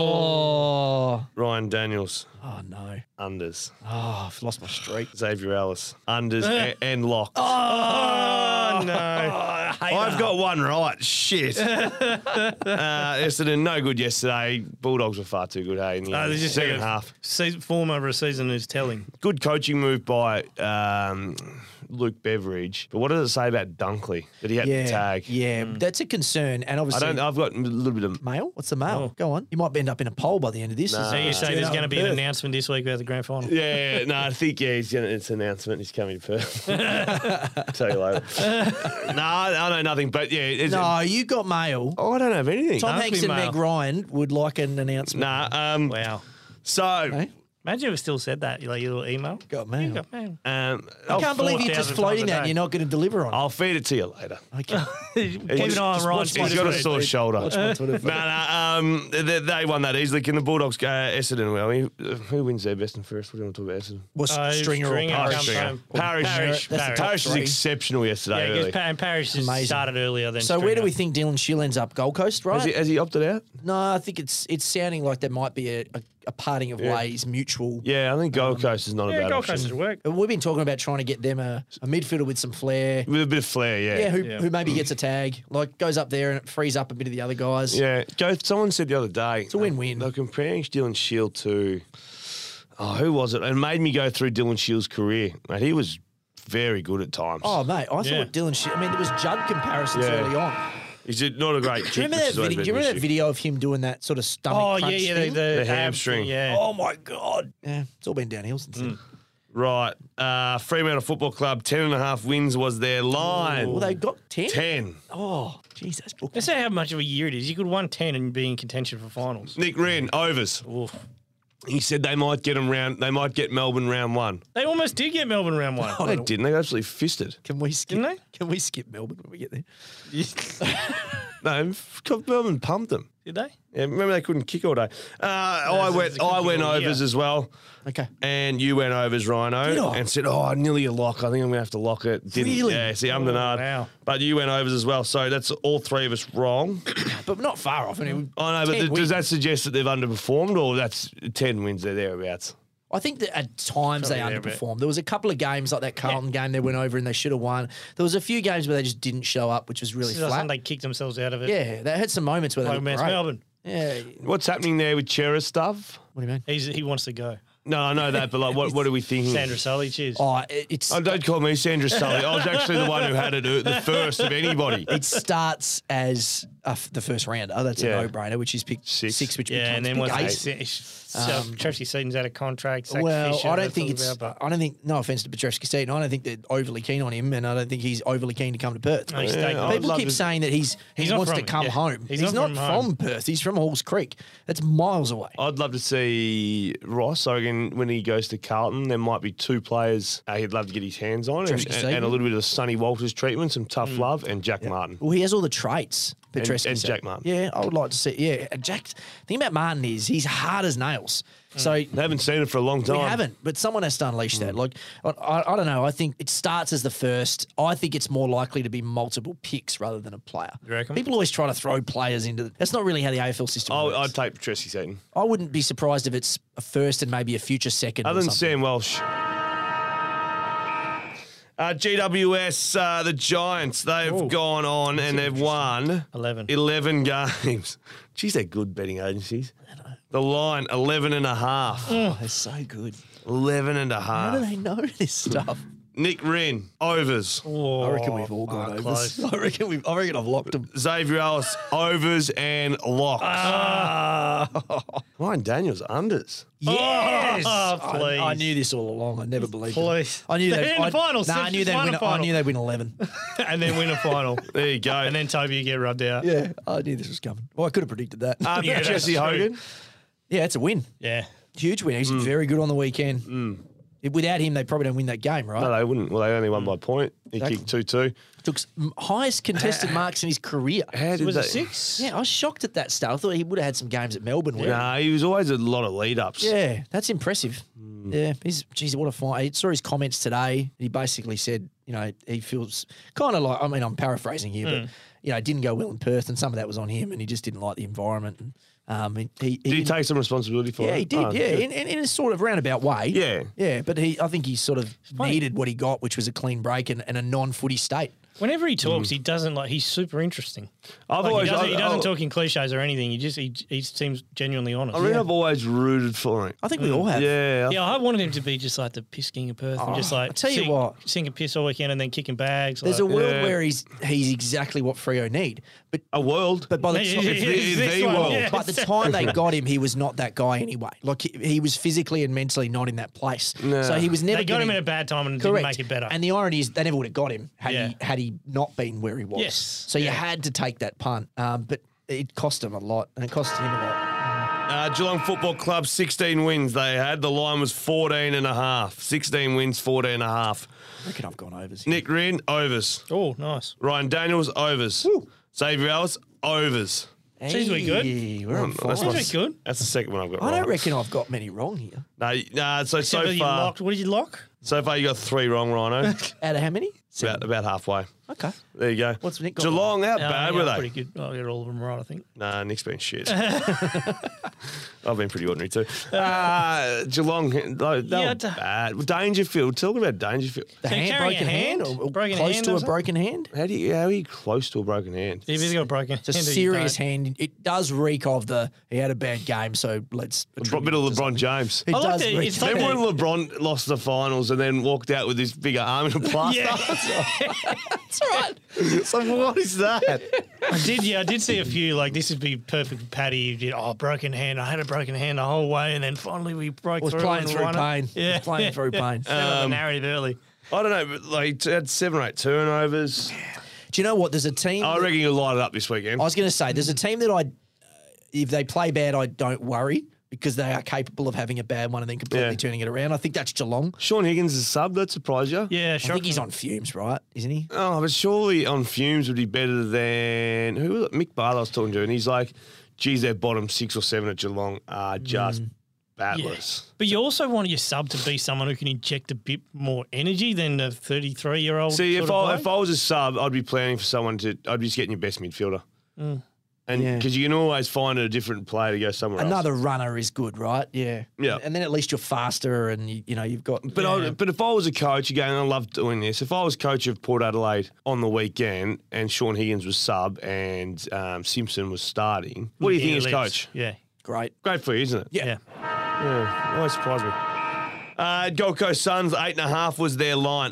Oh. Ryan Daniels, Oh, no. unders. Oh, I've lost my streak. Xavier Ellis, unders and lock. Oh, no. I've got one right. Shit. Essendon, no good yesterday. Bulldogs were far too good, hey? In the They're just second like a half. Form over a season is telling. Good coaching move by Luke Beveridge. But what does it say about Dunkley? That he had Yeah. to tag? Yeah. That's a concern. And obviously. I've got a little bit of... Mail? What's the mail? Go on. You might end up in a poll by the end of this. So you say there's going to be an announcement this week about the grand final. Yeah, no, I think, it's an announcement. He's coming to Perth. Tell you later. No, I know nothing, but yeah. No, you got mail. Oh, I don't have anything. Tom Ask Hanks me and mail. Meg Ryan would like an announcement. Nah, Wow. so... Okay. Imagine if it still said that, like your little email. Got mail. Got mail. I can't believe you're just 4,000 floating times a that and day. you're not going to deliver on it. I'll feed it to you later. Okay. Keep an eye on Ryan's He's got a Twitter sore feed. shoulder. Watch my Twitter feed. They won that easily. Can the Bulldogs go Essendon? Well, who wins their best and first? What do you want to talk about Essendon? Was Stringer or Stringer Parrish? comes Stringer. home. Parrish. That's the top Parrish is three. exceptional yesterday. Yeah, early. because Parrish just Amazing. started earlier than So where do Stringer. we think Dylan Shill ends up? Gold Coast, right? Has he opted out? No, I think it's sounding like there might be a parting of ways, mutual. Yeah, I think Gold Coast is not a Yeah, bad Gold option. Coast has worked. We've been talking about trying to get them a midfielder with some flair. With a bit of flair, yeah. Yeah, Yeah. who maybe gets a tag, like goes up there and it frees up a bit of the other guys. Yeah, someone said the other day. It's a win-win. They're comparing Dylan Shield to, who was it? And made me go through Dylan Shield's career. Mate, he was very good at times. Oh, mate, I Yeah. thought Dylan Shill. I mean, there was Judd comparisons Yeah. early on. He's not a great kick. Do you remember that video? Do you remember that video of him doing that sort of stomach Oh, crunch yeah, thing? the hamstring. Yeah. Oh my god! Yeah, it's all been downhill since then. Right. Fremantle Football Club, 10.5 wins was their line. Well, they got 10. 10. Oh, jeez, that's booked. Let's say how much of a year it is. You could 110 and be in contention for finals. Nick Wren, overs. Oof. He said they might get Melbourne round one. They almost did get Melbourne round one. They didn't. They got absolutely fisted. Can we skip? Didn't they? Can we skip Melbourne when we get there? No, Melbourne pumped them. Did they? Yeah, remember they couldn't kick all day. I went they couldn't overs kick all year. as well. Okay. And you went overs, Rhino, Did I? and said, nearly a lock. I think I'm going to have to lock it. Didn't. Really? Yeah, see, I'm the nard. wow. But you went overs as well. So that's all three of us wrong. But not far off. I mean, I know, 10 but does wins. that suggest that they've underperformed or that's 10 wins they're thereabouts? I think that at times they Probably there a bit. underperformed. There was a couple of games like that Carlton game they went over and they should have won. There was a few games where they just didn't show up, which was really This is flat. they kicked themselves out of it. Yeah, they had some moments where they Like looked against great. Melbourne. Yeah. What's happening there with Chera stuff? What do you mean? He wants to go. No, I know that, but like, what are we thinking? Sandra Sully, cheers. Oh, it's Oh, don't call me Sandra Sully. I was actually the one who had it the first of anybody. it starts as the first rounder. That's Yeah. a no-brainer, which is pick 6, which Yeah, and then becomes once pick 8. Tracy Seaton's out of contract. Zach Well, Fisher, I don't that's think all it's. about, I don't think. No offense to Petrevski Seaton, I don't think they're overly keen on him, and I don't think he's overly keen to come to Perth. No, he's taken- I'd People love keep to- saying that he not wants to from- come yeah. home. He's He's not not from home. from Perth. He's from Halls Creek. That's miles away. I'd love to see Ross. I reckon when he goes to Carlton, there might be 2 players he'd love to get his hands on, and Petrevski Seaton. a little bit of Sonny Walters treatment, some tough love, and Jack Martin. Well, he has all the traits. Petrevski and said. Jack Martin. Yeah, I would like to see. Yeah, and Jack. The thing about Martin is he's hard as nails. So They haven't seen it for a long time. we haven't, but someone has to unleash that. Like, I don't know. I think it starts as the first. I think it's more likely to be multiple picks rather than a player. You reckon? People always try to throw players into. That's not really how the AFL system works. I'd take Petrevski Seaton. I wouldn't be surprised if it's a first and maybe a future second. Other or than something. Sam Welsh. GWS, the Giants, they've gone on and they've won 11. 11 games. Geez, they're good betting agencies. The line, 11 and a half. Oh, they're so good. 11 and a How do half. they know this stuff? Nick Wren, overs. Oh, I reckon we've all gone over. close. I reckon I've locked them. Xavier Ellis, overs and locks. Ryan Daniels, unders. Yes, Oh, please. I knew this all along. I never believed it. Please. I knew They're they'd in the finals. Nah, I They've knew just they'd won win. a final. I knew they'd win 11. and then win a final. There you go. And then Toby, you get rubbed out. Yeah, I knew this was coming. Well, I could have predicted that. Yeah, that's Jesse true. Hogan. Yeah, it's a win. Yeah. Huge win. He's very good on the weekend. Without him, they probably don't win that game, right? No, they wouldn't. Well, they only won by a point. He Exactly. kicked 2-2. Took highest contested marks in his career. How did Was it they- 6? Yeah, I was shocked at that stuff. I thought he would have had some games at Melbourne. Where Nah, he was always a lot of lead-ups. Yeah, that's impressive. Yeah, geez, what a fight. I saw his comments today. He basically said, he feels kind of like, I'm paraphrasing here, but, didn't go well in Perth, and some of that was on him, and he just didn't like the environment. And, Did he take some responsibility for Yeah, it? he did. Oh, Yeah, good. in a sort of roundabout way. Yeah. Yeah, but I think he sort of needed what he got, which was a clean break and a non-footy state. Whenever he talks, he doesn't he's super interesting. I've Like, always, he doesn't talk in cliches or anything. He seems genuinely honest. I mean, I've always rooted for him. I think we all have. Yeah. Yeah, I wanted him to be just like the piss king of Perth and just like I tell you what. sink a piss all weekend and then kicking bags. There's like, a world Yeah. where he's exactly what Freo need. But A world. by the Yeah, time, yeah, yeah, the this one, world. yeah. by the time they got him, he was not that guy anyway. Like he was physically and mentally not in that place. No. So he was never They got him gonna- at a bad time and Correct. didn't make it better. And the irony is they never would have got him Yeah. had he not been where he was. Yes. So you had to take that punt. But it cost him a lot, and it cost him a lot. Geelong Football Club, 16 wins they had. The line was 14 and a half. 16 wins, 14 and a half. I reckon I've gone overs. Nick Wren, overs. Oh, nice. Ryan Daniels, overs. Xavier Ellis, overs. Seems we good. Hey, we're on fire. That's, Seems my- we good. that's the second one I've got I right. don't reckon I've got many wrong here. No, so Except for you far, locked. What did you lock? so far you got 3 wrong, Rhino. Out of how many? about halfway. Okay. There you go. What's Nick got? Geelong, how bad were they? Pretty good. I got all of them right, I think. Nah, Nick's been shit. I've been pretty ordinary too. Geelong, they were Yeah, bad. Dangerfield, talk about Dangerfield. The Can he hand, carry a broken hand, hand? or Broken close hand to or a something? broken hand? How are you close to a broken hand? If he's got a broken It's a hand, you serious don't. hand. It does reek of he had a bad game, so let's. A bit of LeBron James. It I like does that reek. it's like Remember when LeBron lost the finals and then walked out with his bigger arm in a plaster? Yeah. That's right. It's like, what is that? I did see a few, like, this would be perfect for Paddy. You did, broken hand. I had a broken hand the whole way, and then finally we broke Was through. playing and through won it. pain. Yeah. Was playing through pain. Set up the narrative early. I don't know, but like had 7 or 8 turnovers. Do you know what? There's a team. I reckon you'll light it up this weekend. I was going to say there's a team that if they play bad, I don't worry because they are capable of having a bad one and then completely Yeah. turning it around. I think that's Geelong. Sean Higgins is sub, that surprised you? Yeah, I sure. think he's on fumes, right? Isn't he? Oh, but surely on fumes would be better than who was it? Mick Barlow I was talking to, and he's like, geez, their bottom 6 or 7 at Geelong are just batless. But you also want your sub to be someone who can inject a bit more energy than the 33-year-old. See, if sort I of bloke. was a sub, I'd be planning for someone I'd be just getting your best midfielder. And Yeah. because you can always find a different player to go somewhere else. Another runner is good, right? Yeah. Yeah. And then at least you're faster and you've got. But but if I was a coach, again, I love doing this. If I was coach of Port Adelaide on the weekend and Sean Higgins was sub and Simpson was starting, what do you think as Lips. coach? Yeah. Great. Great for you, isn't it? Yeah. Yeah, always surprised me. Gold Coast Suns, 8.5 was their line.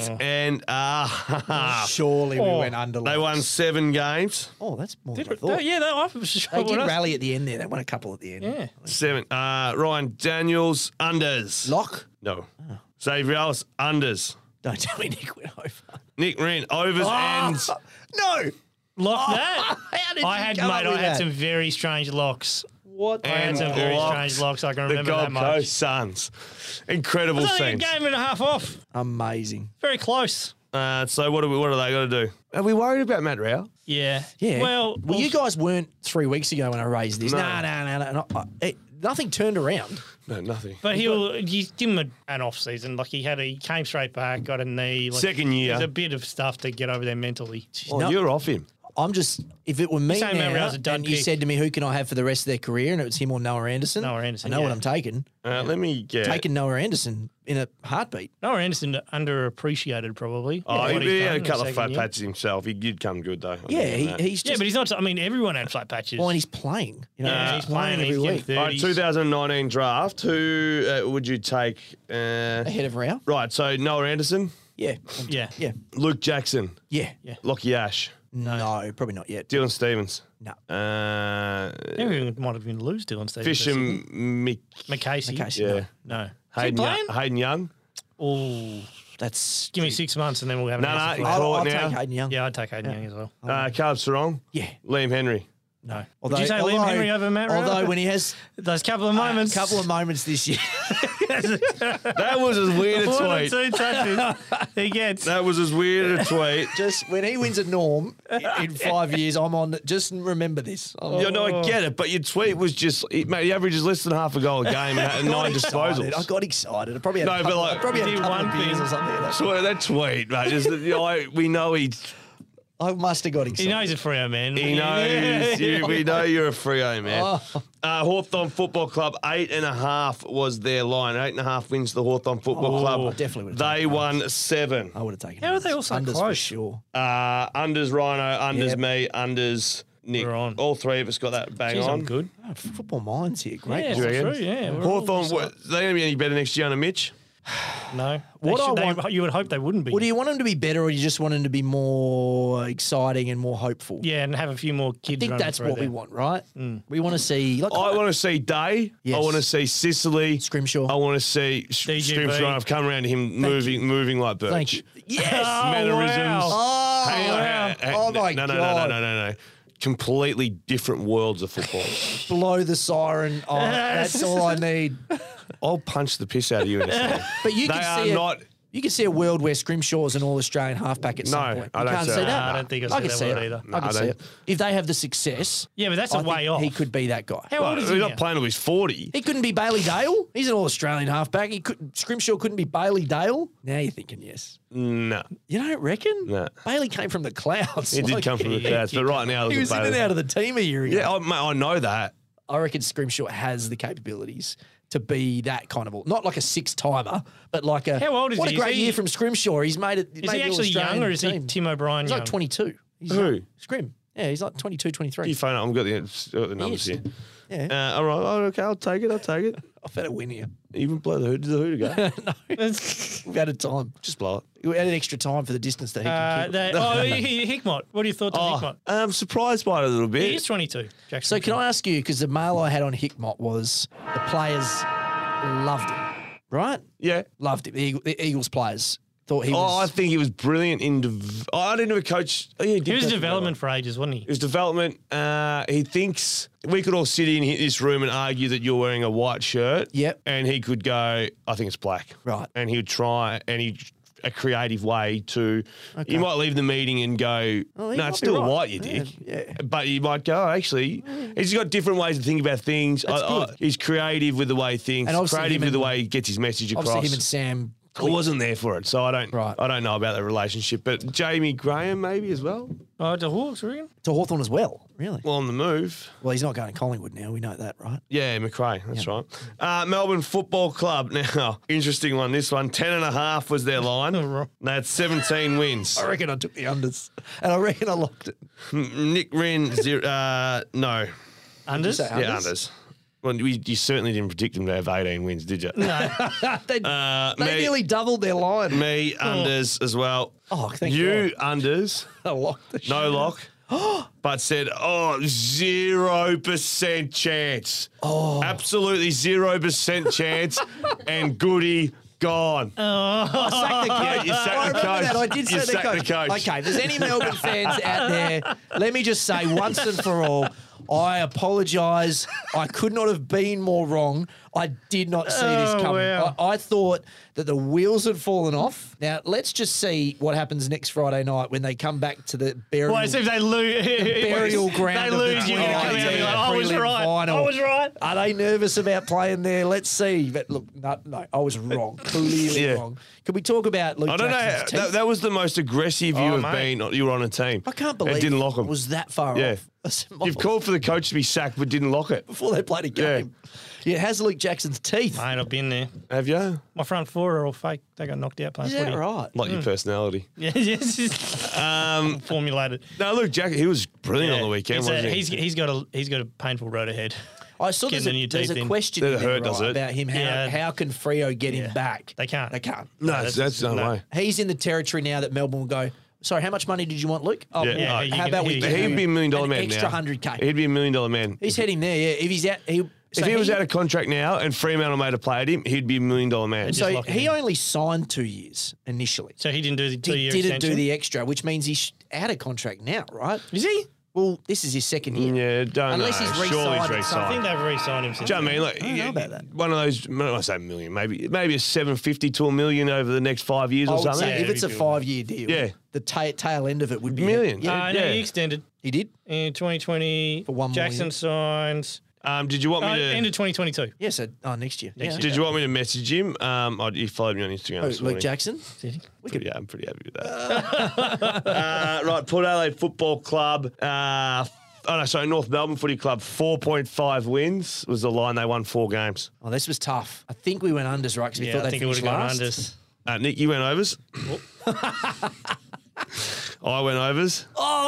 8.5. Surely we went under. They won 7 games. Oh, that's more than I thought. They They did rally at the end there. They won a couple at the end. Yeah. 7. Ryan Daniels, unders. Lock? No. Xavier Ellis, unders. Don't tell me Nick went over. Nick Wren, overs, ends. No. Lock that. How did I you had, come mate, up I with had that? some very strange locks. What? I had some very strange locks. I can the remember Gold that much. Coast Suns. Incredible It's only a scenes. game and a half off. Amazing. Very close. So what do they got to do? Are we worried about Matt Rao? Yeah. Yeah. Well, you guys weren't 3 weeks ago when I raised this. No. No. Nothing turned around. No, nothing. but you give him an off season. Like he came straight back, got a knee. Like, Second year. There's a bit of stuff to get over there mentally. Oh, No. you're off him. I'm just, if it were me saying Matt now, Rao's a dud and you pick. said to me, who can I have for the rest of their career, and it was him or Noah Anderson. Noah Anderson, I know what yeah. I'm taking. Let me get. Taking Noah Anderson in a heartbeat. Noah Anderson underappreciated probably. Oh, what he he's had done a in couple the of flat second year. patches himself. He did come good though. Yeah, he's just. Yeah, but he's not. I mean, everyone had flat patches. well, and he's playing. You know, Yeah, he's playing every he's getting week. 30s. All right, 2019 draft. Who would you take? Ahead of Rao. Right, so Noah Anderson, Yeah. Yeah. Yeah. Luke Jackson, Yeah. Lockie Ash, No, probably not yet. Dylan Stevens, No. Everyone might have been lose Dylan Stevens. Fisher McCasey. McCasey. McCasey, Yeah. No. Hayden, playing? Hayden Young. Oh, That's. give me 6 months and then we'll have an No, answer no, for that. call I'll it now. take Hayden Young. Yeah, I'd take Hayden Young as well. Caleb Sarong, Yeah. Liam Henry. No. Would you say Liam Henry over Matt Rao? Although when he has Those couple of moments. a couple of moments this year, That was as weird a One or tweet. two touches he gets. That was as weird a tweet. just when he wins a norm in 5 years, I'm on. Just remember this. Yeah, no, I get it, but your tweet was just, mate, he averages less than half a goal a game and had 9 disposals. I got excited. I probably had No, a but couple, like- I probably had He a couple won of beers things. or something. Like that. So that tweet, mate, is that, we know he I must have got excited. He knows it for our man. knows we know you're a Freo, man. Oh. Hawthorn Football Club, 8.5 was their line. 8.5 wins the Hawthorn Football Club. I definitely would've They taken won 7. I would have taken. How are they all so unders for close? sure. Unders Rhino, unders Yep. me, unders Nick. We're on. All three of us got that bang Jeez, on. I'm good. Oh, football minds here. Great. Yeah, you reckon? true. Yeah. we're all Hawthorn, just- they going to be any better next year under Mitch? No. What I They want- you would hope they wouldn't be. Well, do you want them to be better, or do you just want them to be more exciting and more hopeful? Yeah, and have a few more kids. I think running that's through what we there. want, right? We want to see. Like, I want to see Day. Yes. I want to see Sicily. Scrimshaw. I want to see DGB. Scrimshaw. I've come around to him moving like Birch. Thank you. Yes. Mannerisms. wow. Hang on, wow. hang on. Oh, my no, God. No. Completely different worlds of football. Blow the siren. Oh, that's all I need. I'll punch the piss out of you in a second. But you They can are see not. You can see a world where Scrimshaw's an All-Australian halfback at some No, point. I You don't can't see see that. that. I don't think I I see can that see word it. either. I can I see don't. it. If they have the success, Yeah, but that's I a way think off. he could be that guy. How old is He's he not now? playing till he's 40. He couldn't be Bailey Dale. He's an All-Australian halfback. Scrimshaw couldn't be Bailey Dale. Now you're thinking yes. No, You don't reckon? No. Bailey came from the clouds. he did come from the clouds, but right now He was in and out of the team a year ago. Yeah, mate, I know that. I reckon Scrimshaw has the capabilities to be that kind of, not like a 6-timer, but like a. How old is what he? a great Is he- year from Scrimshaw. He's made it. Is he actually young or is he Tim O'Brien He's young? like 22. He's Who? like Scrim. Yeah, he's like 22, 23. You phone up. I've got the numbers is. here. Yeah, All right. Oh, okay. I'll take it. I've had a win here. Even blow the hood. Does the hood go? We've had a time. Just blow it. We had an extra time for the distance that he can kick. Hickmott. What are your thoughts on Hickmott? I'm surprised by it a little bit. He is 22. Jackson. So can I ask you, because the mail I had on Hickmott was the players loved him, right? Yeah. Loved him. The Eagles players thought he Oh, I was. think he was brilliant in. I didn't have a coach. Oh, yeah, He was development for ages, wasn't he? His development. He thinks we could all sit in this room and argue that you're wearing a white shirt. Yep. And he could go, I think it's black. Right. And he would try a creative way to. You might leave the meeting and go, Oh, he no, might it's be still right. white, you dick. Yeah. But you might go, actually, he's got different ways to think about things. That's good. He's creative with the way he thinks. And obviously Creative him with the and- way he gets his message across. Obviously, him and Sam. I wasn't there for it, so I don't. Right. I don't know about the relationship. But Jamie Graham maybe as well. Oh, the Hawks, reckon? To Hawthorn as well, really. Well, on the move. Well, he's not going to Collingwood now. We know that, right? Yeah, McRae. That's right. Melbourne Football Club. Now, interesting one. This one, 10.5 was their line. They had 17 wins. I reckon I took the unders, and I reckon I locked it. Nick Wren, no. Unders? say Yeah, Unders? unders. Well, you certainly didn't predict them to have 18 wins, did you? they Me- nearly doubled their line. Me, unders as well. Oh, thank you, God. unders. I locked the No lock. But said, 0% chance. Oh. Absolutely 0% chance. And Goody gone. I sacked the coach. Yeah, you sacked I the remember coach. that. I did You sack the sacked coach. the coach. Okay, if there's any Melbourne fans out there, let me just say once and for all, I apologise. I could not have been more wrong. I did not see this coming. Wow. I thought that the wheels had fallen off. Now, let's just see what happens next Friday night when they come back to the burial, Well, it seems they lose. burial ground. They of lose. the You're going to come out and be like, I was prelim right. final. I was right. Are they nervous about playing there? Let's see. But look, no, I was wrong. Clearly Yeah. wrong. Could we talk about Luke I don't know. Jackson's teeth? That was the most aggressive you have mate. been. You were on a team. I can't believe it didn't lock them. it was that far Yeah. off. That's You've called for the coach to be sacked, but didn't lock it. before they played a game. Yeah, it has Luke Jackson's teeth. Mate, I've been there. Have you? My front four are all fake. They got knocked out playing Is that footy. right? Like your personality. Yeah, yes. Formulated. No, look, Jack, he was brilliant on the weekend, It's wasn't he? he's got a painful road ahead. I saw Getting the new there's teeth a in. question That in there, hurt, does right, it? about him. Yeah. How can Freo get him back? They can't. They can't. No, that's no way. He's in the territory now that Melbourne will go, sorry, how much money did you want, Luke? Oh, Yeah. Yeah, you how can- about we he- give He'd him be $1 million an man extra now. 100K? He'd be $1 million man. He's heading there, yeah. If he's out, If he was out of contract now and Fremantle made a play at him, he'd be $1 million man. so lock him he in. only signed 2 years initially. So he didn't do the 2 He year didn't extension. do the extra, which means he's out of contract now, right? Is he? Well, this is his second year. Yeah, don't Unless know. he's Surely re-signed he's at I think re-signed. they've re-signed him since. Do you know what I mean? Like, I don't know about that. One of those, I say $1 million, maybe a 750 to $1 million over the next 5 years I or would something. say Yeah, if it's a it'd be good. 5-year deal, Yeah. the tail end of it would be Million. Yeah, No, Yeah. he extended he did. in 2020. For one more Jackson year. signs. Did you want me End to? of 2022. Yeah, so next year. Next yeah. Did you want me to message him? He followed me on Instagram. Oh, this Luke morning. Jackson? Yeah, I'm pretty happy with that. Right, Port Adelaide Football Club. North Melbourne Footy Club, 4.5 wins was the line. They won 4 games. Oh, this was tough. I think we went unders, right? Because we Yeah, thought I they'd think it would finish have gone last. unders. Nick, you went overs. I went overs.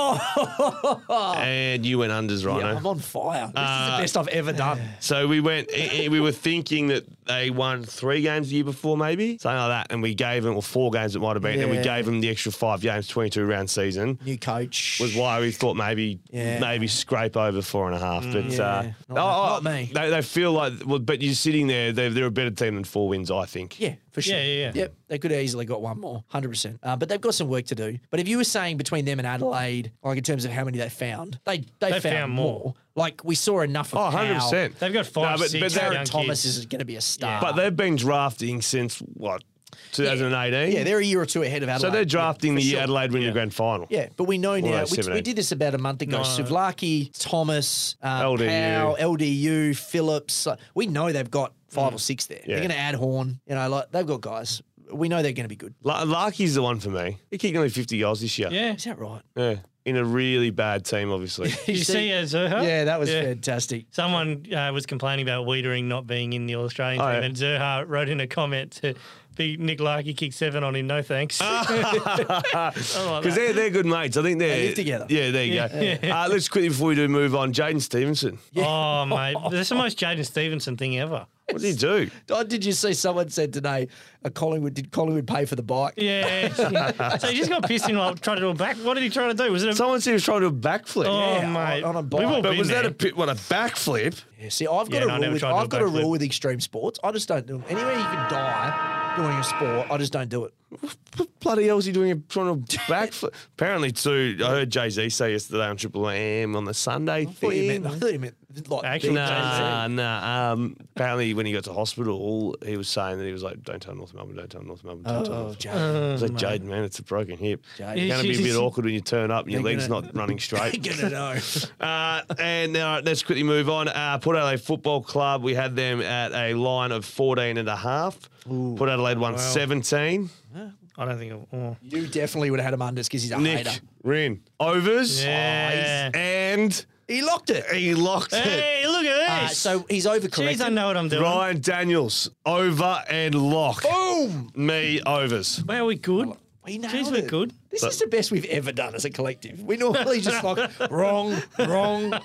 Oh, and you went unders, right? Yeah, I'm on fire. This is the best I've ever done. So we went. We were thinking that they won 3 games the year before, maybe something like that, and we gave them, or 4 games it might have been, and we Yeah. gave them the extra 5 games, 22 round season. New coach. Was why we thought maybe Yeah. scrape over 4.5. But Yeah. Not me. They feel like, well, but you're sitting there. They're a better team than 4 wins, I think. Yeah, for sure. Yeah. Yep, they could have easily got one more, 100%. But they've got some work to do. But if you were saying between them and Adelaide, like in terms of how many they found, they found more. Like we saw enough of 100%. They've got 5, 6 How young Tarrant Thomas kids. is going to be a star. But they've been drafting since what, 2018. yeah, they're a year or two ahead of Adelaide. So they're drafting Yeah, the for year sure. Adelaide win the grand final. Yeah, but we know now, no, we 17. did this about a month ago. Suvlaki, Thomas, LDU. Powell, LDU, Phillips. We know they've got 5 or 6 there. They're Yeah. going to add Horn. Like they've got guys. We know they're going to be good. Larky's the one for me. He kicked nearly 50 goals this year. Yeah. Is that right? Yeah. In a really bad team, obviously. Did you see Zerha? Yeah, that was Yeah. fantastic. Someone was complaining about Wiedering not being in the All-Australian Oh, team, yeah. and Zerha wrote in a comment to be Nick Larkey kicked 7 on him, no thanks. Because they're good mates. I think They live together. Yeah, there you go. Let's quickly, before we do move on, Jaden Stevenson. Oh, mate. That's the most Jaden Stevenson thing ever. What did he do? Oh, did you see someone said today, did Collingwood pay for the bike? Yeah. So he just got pissed in while trying to do a back. What did he try to do? Was it a... Someone said he was trying to do a backflip. Oh, Yeah, mate. on a bike. We've all But been was there. that a backflip? Yeah, see, I've got Yeah, no, I a never rule with tried to do a I've got a backflip. rule with extreme sports. I just don't do them. Anywhere you can die doing a sport, I just don't do it. What bloody hell is he doing trying to backflip? Apparently, too, I heard Jay-Z say yesterday on Triple M on the Sunday I thought you thing. meant like Actual big Jay-Z. Nah. Apparently, when he got to hospital, he was saying that he was like, "Don't tell North Melbourne, don't tell North Melbourne, don't tell Oh, North." Jay. I was like, "Jade, man, it's a broken hip. Jade. It's going to be a bit awkward when you turn up and your They're leg's gonna- not running straight." Gonna know. And now let's quickly move on. Port Adelaide Football Club, we had them at a line of 14.5. Port Adelaide won 17. I don't think it... Oh. You definitely would have had him unders because he's a Nick, hater. Rin, overs. Yeah. And He locked it. he locked it. Hey, look at this. So he's overcorrected. Jeez, I know what I'm doing. Ryan Daniels, over and lock. Boom. Me, overs. Wow, we good. We nailed Jeez, we're it. good. This is the best we've ever done as a collective. We normally just like wrong. No,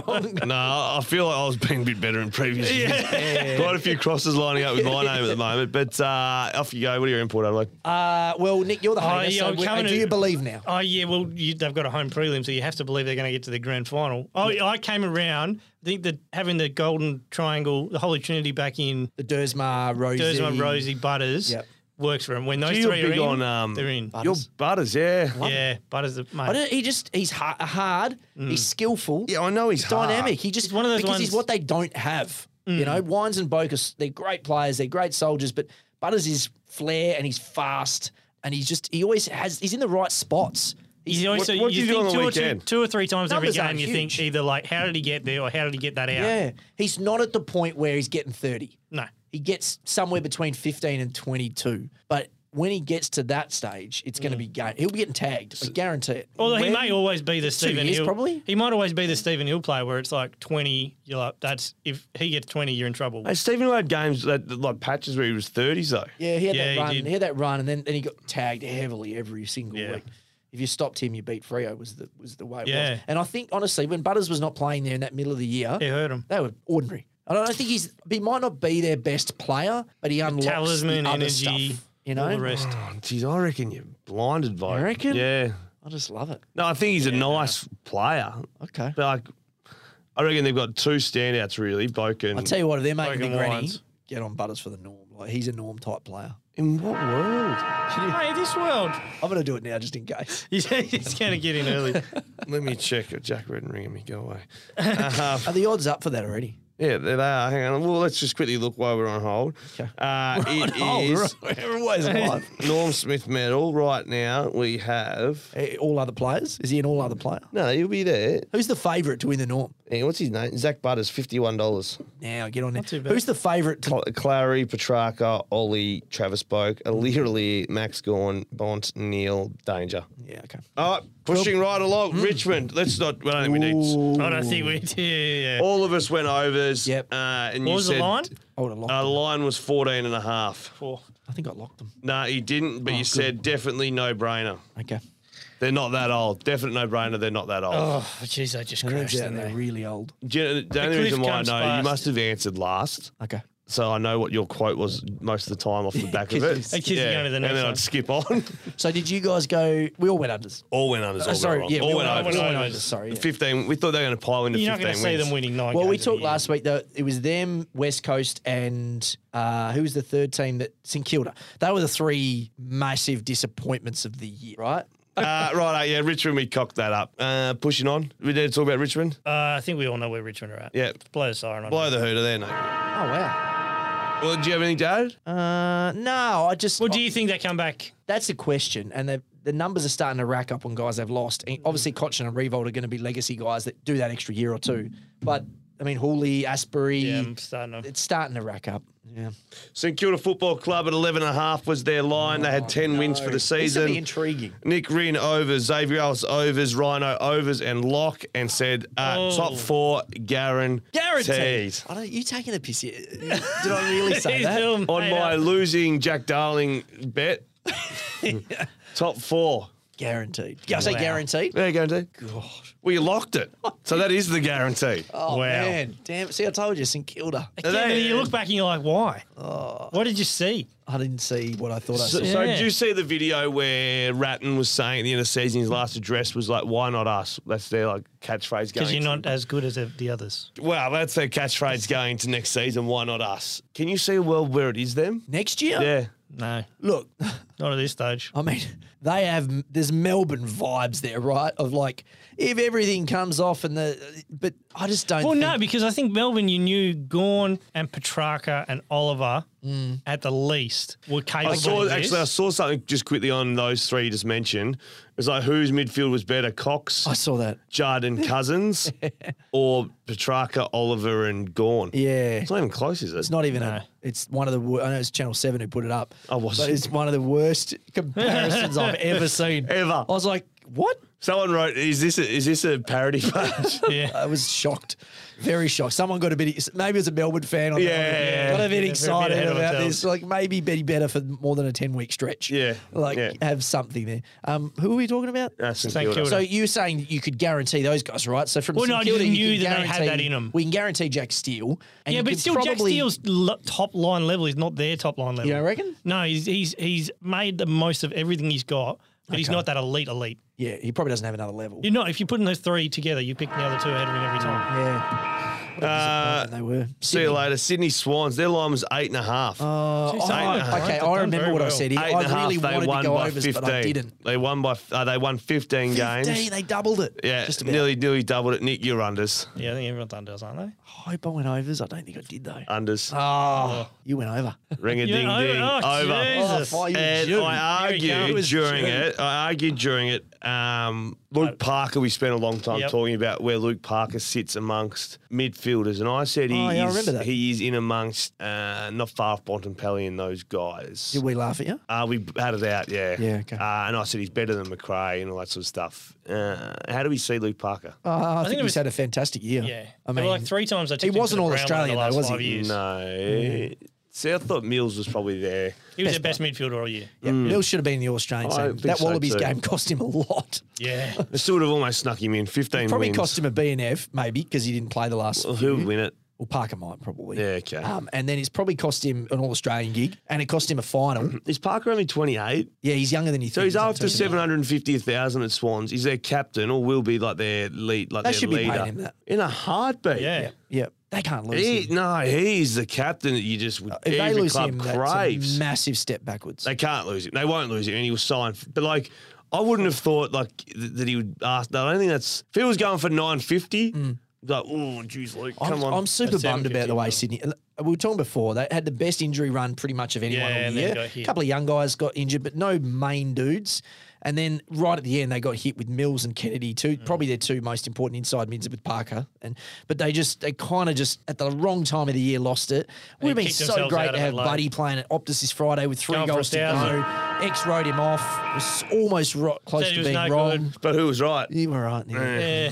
I feel like I was being a bit better in previous years. Quite a few crosses lining up with my name at the moment. But off you go. What are your input, Adelaide? Well, Nick, you're the host. yeah, I'm coming do you to- believe now? Oh, yeah, well, they've got a home prelim, so you have to believe they're going to get to the grand final. I came around, I think that having the golden triangle, the Holy Trinity back in The Dersma, Rosie. Rosie, Butters Yep. works for them. When those You're three are big in, on, they're in. Your Butters, yeah. Yeah, Butters, mate. He's hard. He's skillful. Yeah, I know he's Dynamic. He just He's one of those because he's ones- what they don't have. You know, Wines and Bokus, they're great players, they're great soldiers, but Butters is flair and he's fast and he always he's in the right spots. He's always, what do you do think on the two weekend? two or three times every Numbers game, aren't you think huge. either like, how did he get there or how did he get that out? Yeah. He's not at the point where he's getting 30. No. He gets somewhere between 15 and 22. But when he gets to that stage, it's going to be game. He'll be getting tagged. I guarantee it. Although he When- may always be the Stephen years, Hill. probably? He might always be the Stephen Hill player where it's like 20, you're like, that's, if he gets 20, you're in trouble. Hey, Stephen Hill had games like patches where he was 30s though. Yeah, he had Yeah, that he run. did. He had that run, and then he got tagged heavily every single Yeah. week. If you stopped him, you beat Freo. Was the way it Yeah. was. And I think honestly, when Butters was not playing there in that middle of the year, He hurt him. they were ordinary. I don't think he might not be their best player, but he unlocks Talisman, the other energy, stuff. You all the know, rest. Oh, geez, I reckon you're blinded by You it. reckon? Yeah. I just love it. No, I think he's a nice player. Okay. But I reckon they've got two standouts really, Boak and... I tell you what, if they're making Broken the granny, Wines. get on Butters for the norm. Like he's a norm type player. In what world? Hey, this world. I'm going to do it now just in case. He's going to get in early. Let me check it. Jack Redden ringing me. Go away. Are the odds up for that already? Yeah, there they are. Hang on. Well, let's just quickly look while we're on hold. Okay. It is We're always live. Norm Smith medal. Right now we have... All other players? Is he an all other player? No, he'll be there. Who's the favourite to win the norm? Hey, what's his name? Zach Butters, $51. Now get on there. too bad. Who's the favourite to Clary, Petrarca, Ollie, Travis Boak, Alirali, Max Gorn, Bont, Neil, Danger. Yeah, okay. All right, pushing right along. Richmond. Let's not... I don't think we need... I don't think we did. Yeah. All of us went overs. Yep. And What you was said, the line? I would have locked The them. line was 14 and a half. Four. I think I locked them. No, you didn't, but you good. said definitely no-brainer. Okay. They're not that old. Definite no-brainer, they're not that old. Oh, jeez, I just Turns crashed out in they're there. really old. The only cliff reason why I comes know, you fast. must have answered last. Okay. So I know what your quote was most of the time off the back of it. Hey, kids, you're going to the and next then one. I'd skip on. So did you guys go? We all went unders. All went unders. All Sorry, went yeah, all we went all overs. went overs. unders. Sorry. Yeah. 15. We thought they were going to pile into You're not 15 going to see wins. them winning 9 Well, we games talked a year. last week though. It was them, West Coast, and who was the third team? That St Kilda. They were the three massive disappointments of the year, right? Right, yeah, Richmond, we cocked that up. Pushing on. We need to talk about Richmond. I think we all know where Richmond are at. Yeah. Blow the siren on Blow it. the hooter there, no. Oh wow. Well, do you have anything to add? No, I just. Well, do you think they come back? That's the question, and the numbers are starting to rack up on guys they've lost. And obviously, Cochin and Revolt are going to be legacy guys that do that extra year or two. But I mean, Hooley, Asbury, Yeah, I'm starting to. it's starting to rack up. Yeah, St Kilda Football Club at 11.5 was their line. They had 10 wins for the This will be season. intriguing. Nick Rinn overs, Xavier Ellis overs, Rhino overs, and Lock, and said top 4 guaranteed. Guaranteed. I don't. You taking a piss here? Did I really say that? On my losing Jack Darling bet, top 4. Guaranteed. Yeah, I say Wow. guaranteed. Yeah, guaranteed. God. Well, you locked it. So that is the guarantee. Oh Wow. man, damn! See, I told you, St Kilda. Again, you look back and you're like, why? What did you see? I didn't see what I thought I So, saw. so Yeah. did you see the video where Ratton was saying at the end of the season his last address was like, why not us? That's their like catchphrase going. Because you're to- not as good as the others. Well, that's their catchphrase going to next season. Why not us? Can you see a world where it is them? Next year, Yeah. No, look, not at this stage. I mean, they have there's Melbourne vibes there, right? Of like if everything comes off but I just don't. Well, think, no, because I think Melbourne, you knew Gorn and Petrarca and Oliver at the least were capable of this. I saw something just quickly on those three you just mentioned. It was like whose midfield was better, Cox, I saw that. Jardine Cousins, or Petrarca, Oliver, and Gorn? Yeah, It's not even close, is it? it's not even it's one of the. I know it's Channel 7 who put it up. Oh, was but it? it's one of the worst comparisons I've ever seen. Ever. I was like, what? Someone wrote, "Is this a parody page?" Yeah. I was shocked, very shocked. Someone got a bit, maybe it was a Melbourne fan. Yeah. Got a bit They're a bit excited ahead of about themselves. this. Like maybe be better for more than a 10-week stretch. Yeah. Have something there. Who are we talking about? St St Kilda. Kilda. So you were saying you could guarantee those guys, right? So from Well, no, St I Kilda, just you knew can that they had guarantee- that in 'em. We can guarantee Jack Steele. And Yeah, you but could still, Jack probably- Steele's top line level is not their top line level. You don't reckon? No, he's made the most of everything he's got, but he's Okay. not that elite. Yeah, he probably doesn't have another level. You're not. If you're putting those three together, you pick the other two ahead of him every time. Yeah. What a disappointment they were. See you later. Sydney Swans, their line was 8.5. Jeez, eight and a half. Okay, They've I done remember very what I well. said. 8.5, I really they wanted won to go by overs, 15. but I didn't. They won 15 games. 15, they doubled it. Yeah, just about. nearly doubled it. Nick, you're unders. Yeah, I think everyone's done does, aren't they? I hope I went overs. I don't think I did though. Unders. Oh, you went over. Ring a You ding went ding. over? Oh, Over. Jesus. Oh, you were And Jew. I Here he argued comes. during it. Luke Parker, we spent a long time Yep. talking about where Luke Parker sits amongst midfielders, and I said I remember that. he is in amongst not far off Bontempelli and those guys. Did we laugh at you? We had it out, yeah. Yeah, okay. And I said he's better than McRae and all that sort of stuff. How do we see Luke Parker? I think it he's was- had a fantastic year. Yeah. I There mean, were like 3 times I tipped he him to wasn't the all ground Australian in the though, last was 5 he? years. No. See, I thought Mills was probably there. He was Best the best midfielder all year. Yeah, Mills should have been in the All-Australian I team. think That so Wallabies too. game cost him a lot. Yeah. It still would have almost snuck him in. 15 Probably wins. cost him a BNF, maybe, because he didn't play the last Well, few. who would win it? Well, Parker might probably. Yeah, okay. And then it's probably cost him an All-Australian gig, and it cost him a final. Is Parker only 28? Yeah, he's younger than you So think. he's after isn't he? 750,000 at Swans. He's their captain or will be like their lead, like They their should be leader. paying him that. In a heartbeat. Yeah. Yeah, they can't lose him. He's the captain that you just would If they every lose club him, craves. that's a massive step backwards. They can't lose him. They won't lose him, and he was signed. But like, I wouldn't have thought like that he would ask. I don't think that's if he was going for 950. Like, oh, geez, Luke, come on. I'm super That's bummed about the way 750 Sydney. We were talking before. They had the best injury run pretty much of anyone Yeah, all and then year. got A hit. couple of young guys got injured, but no main dudes. And then right at the end, they got hit with Mills and Kennedy, probably their two most important inside mids with Parker. But they kind of just at the wrong time of the year lost it. Would have been kicked so themselves great out to of it have late. Buddy playing at Optus this Friday with 3 Going for goals to 1,000. go. X wrote him off. Was almost close Said he to was being no wrong. good. But who was right? You were right. Yeah. Yeah.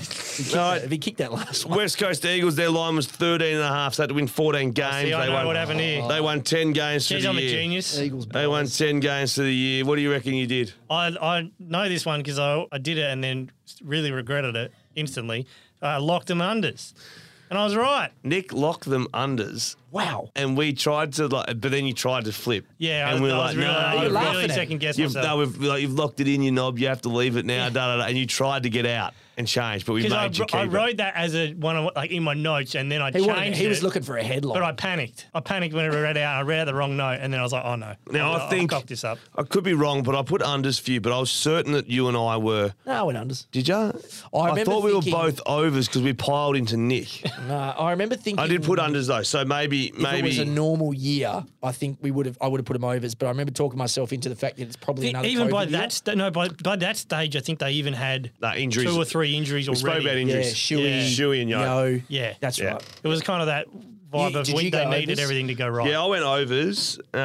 If he kicked that last one. West Coast Eagles, their line was 13.5, so they had to win 14 games. See, I they know won, what happened here. They won 10 games for Geez, the I'm a year. genius. Eagles. They won 10 games for the year. What do you reckon you did? I know this one because I did it and then really regretted it instantly. I locked them unders. And I was right. Nick locked them unders. Wow. And we tried to, but then you tried to flip. Yeah, and I we're was like, really, no, I you're really laughing at second guessed you've, myself. you've locked it in, you knob. You have to leave it now, and you tried to get out and change, but we made Because you keep I it. wrote that as a one of, like in my notes, and then I He changed was it, looking for a headline. but I panicked. I panicked when I read it out. I read out the wrong note, and then I was like, "Oh no!" Now, I I'll think cock this up. I could be wrong, but I put unders for you, but I was certain that you and I were. No, I went unders. Did you? I remember thought we were thinking- both overs because we piled into Nick. No, I remember thinking. I did put unders though, so maybe If it was a normal year, I think I would have put them overs. But I remember talking myself into the fact that it's probably another. Even by COVID year. that by that stage, I think they even had injuries. 2 or 3 injuries We already. spoke about yeah, injuries. Shuey, Shuey and Yo. Yeah. that's Yeah. right. It was kind of that vibe You- of did you we go they needed overs? everything to go right. Yeah, I went overs, and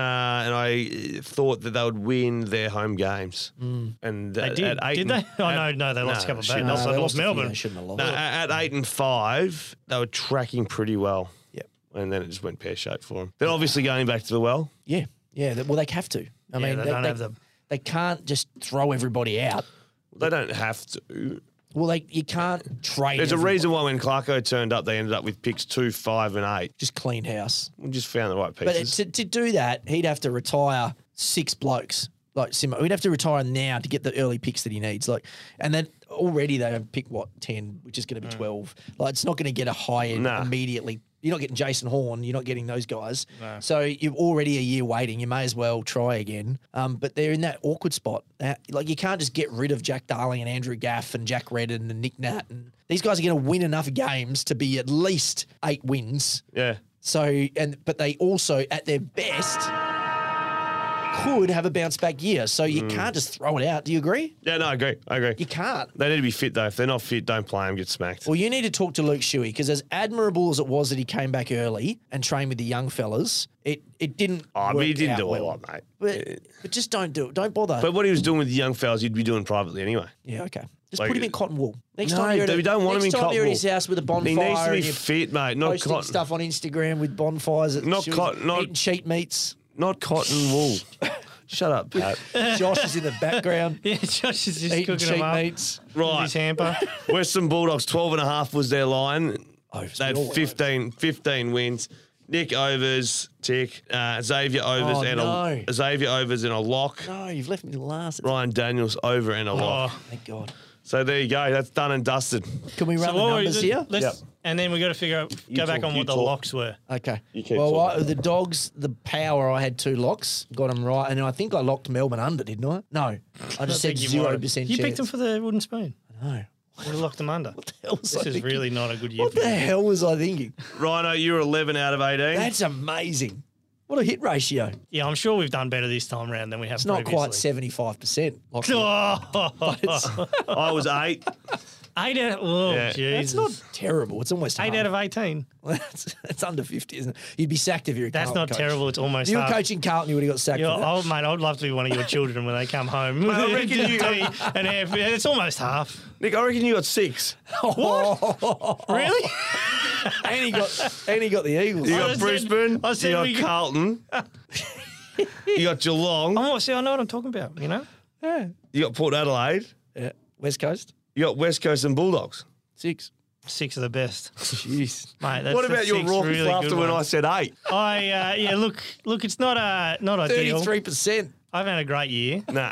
I thought that they would win their home games. And They did. At 8 Did and- they? Oh, no, they lost a couple of shit, bad. no, Lost they to North lost a few Melbourne. they shouldn't have lost. No, at 8 and 5, they were tracking pretty well. Yep. And then it just went pear-shaped for them. Then obviously going back to the well. Yeah, yeah. Well, they have to. I mean, they don't have the- They can't just throw everybody out. They don't have to. Well, you can't trade. There's a everybody. reason why when Clarko turned up, they ended up with picks 2, 5 and 8. Just cleaned house. We just found the right But pieces. to do that, he'd have to retire 6 blokes. Like Simo, he'd have to retire now to get the early picks that he needs. Like, and then already they have picked 10, which is going to be 12. Like, it's not going to get a high end Nah. immediately. You're not getting Jason Horn. You're not getting those guys. So you're already a year waiting. You may as well try again. But they're in that awkward spot. Like, you can't just get rid of Jack Darling and Andrew Gaff and Jack Redden and Nick Nat. And these guys are going to win enough games to be at least 8 wins. Yeah. So, but they also, at their best, could have a bounce back year. So you can't just throw it out. Do you agree? Yeah, no, I agree. You can't. They need to be fit, though. If they're not fit, don't play them, get smacked. Well, you need to talk to Luke Shuey because as admirable as it was that he came back early and trained with the young fellas, it didn't. But he work didn't out do a well. lot, mate. But just don't do it. Don't bother. But what he was doing with the young fellas, you'd be doing privately anyway. yeah, okay. Just put him in cotton wool. Next No, time you're at we don't want him in next time cotton you're at wool. his house with a bonfire, He needs to be and you're fit, mate. Not posting cotton. stuff on Instagram with bonfires. Not eating sheep meats. Not cotton wool. Shut up, Pat. Josh is in the background Yeah, Josh is just eating cooking sheep them up. meats. Right. His hamper. Western Bulldogs 12.5 was their line. Overs, They had we all 15 wins. Nick overs, tick. Xavier overs Oh, no. Xavier overs and a lock. No, you've left me last. Ryan Daniels over and a lock. Oh. Thank God. So there you go. That's done and dusted. Can we run the what were numbers here? let's, Yep. And then we got to figure out, go back talk, on you what the talk. locks were. Okay. You keep Well, talking. the Dogs, the power, I had 2 locks, got them right, and I think I locked Melbourne under, didn't I? No, I just said think you might have. 0% You chance. picked them for the wooden spoon. No. We locked them under. What the hell was This I is thinking? really not a good year What for the you. hell was I thinking? Rhino, you're 11 out of 18. That's amazing. What a hit ratio. Yeah, I'm sure we've done better this time round than we have It's not quite previously. 75%. Locked in. Oh, I was 8. 8 out. Oh, Yeah. Jesus. That's not terrible. It's almost 8 half. out of 18. It's under 50, isn't it? You'd be sacked if you're a That's Carlton not coach. terrible. It's almost If you were half. coaching Carlton, you would have got sacked. Yeah, for that. oh, mate, I would love to be one of your children when they come home. I reckon you- and it's almost half. Nick, I reckon you got 6. Really? and he got the Eagles. You I got said- Brisbane. I said you got we- Carlton. You got Geelong. I know what I'm talking about, you know? Yeah. You got Port Adelaide. Yeah. West Coast, You got West Coast and Bulldogs. 6. 6 are the best. Jeez. Mate, that's What about your 6 raw really laughter good when I ones. said 8? Yeah, look, it's not ideal. 33%. I've had a great year. Nah.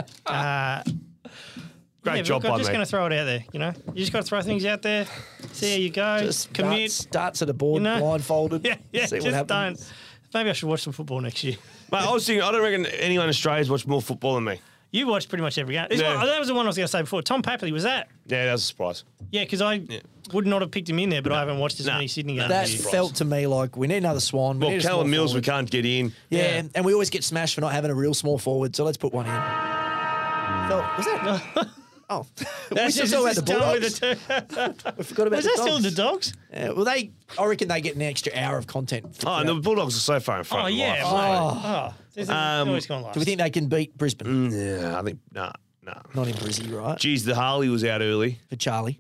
Great Yeah, job look, I'm by just me. going to throw it out there, you know? You just got to throw things out there, see how you go, Just commit. starts at a board, You know? blindfolded. Yeah, see what just happens. don't. Maybe I should watch some football next year. Mate, I was thinking, I don't reckon anyone in Australia's watched more football than me. You watched pretty much every game. Yeah. That was the one I was going to say before. Tom Papley, was that? Yeah, that was a surprise. Yeah, because I would not have picked him in there, but I haven't watched as Nah. many Sydney games. That as you. felt to me like we need another Swan. We Well, need a small Callum Mills, we forward. can't get in. Yeah, and we always get smashed for not having a real small forward, so let's put one in. Was that? Oh, we That's still just talking about the done Bulldogs. with the We forgot about Is the that Dogs. still the Dogs? Yeah, well, I reckon they get an extra hour of content. Oh, and the Bulldogs are so far in front Oh, of yeah. life. Oh, there's always gone last. Do we think they can beat Brisbane? Yeah, I think, nah. Not in Brizzy, right? Geez, the Harley was out early. For Charlie.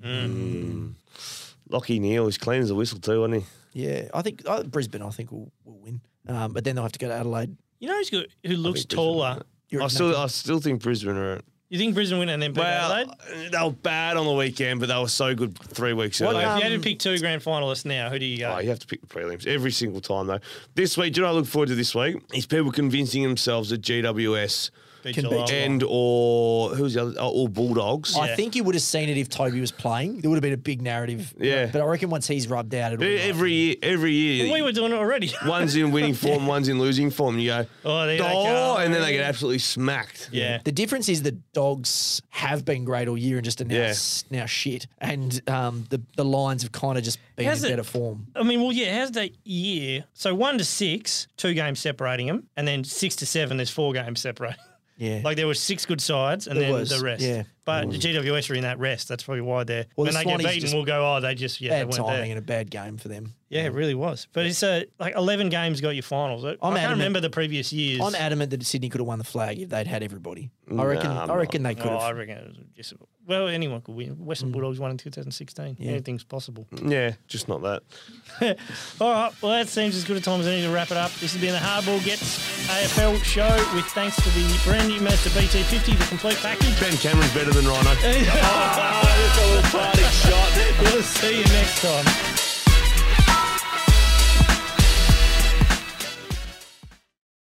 Lockie Neal, he's clean as a whistle too, wasn't he? Yeah, I think Brisbane. I think will win, but then they'll have to go to Adelaide. You know who's good, who looks Brisbane. taller? You're I still think Brisbane are. You think Brisbane win and then beat Well, Adelaide? they were bad on the weekend, but they were so good 3 weeks What, earlier. If you had to pick 2 grand finalists now, who do you go? Oh, you have to pick the prelims every single time, though. This week, do you know what I look forward to this week? Is people convincing themselves that GWS Beat can beat Geelong. and or who's the other? Or Bulldogs. Yeah. I think you would have seen it if Toby was playing. There would have been a big narrative. Yeah. But I reckon once he's rubbed out, it'll be Every year, We were doing it already. one's in winning form, one's in losing form. You go, Oh, there they go. and then they get absolutely smacked. Yeah. The difference is the Dogs have been great all year and just are now shit. And the Lions have kind of just been How's in it- better form. I mean, well, yeah, how's that year? So 1 to 6, 2 games separating them, and then 6 to 7, there's 4 games separating. Yeah. Like there were 6 good sides, and There then was, the rest. yeah. But the GWS are in that rest. That's probably why they're Well, when the they get Swannies beaten, just we'll go, oh, they just they bad weren't timing there. and a bad game for them. Yeah, it really was. But it's like 11 games got your finals. I can't adamant- remember the previous years. I'm adamant that Sydney could have won the flag if they'd had everybody. I reckon they could Oh, I have. reckon it was just well, anyone could win. Western Bulldogs won in 2016. Yeah. Anything's possible. Yeah, just not that. All right, well, that seems as good a time as any to wrap it up. This has been the Hardball Gets AFL show with thanks to the brand new Mazda BT50, the complete package. Ben Cameron's better than Rhino. We'll see you next time.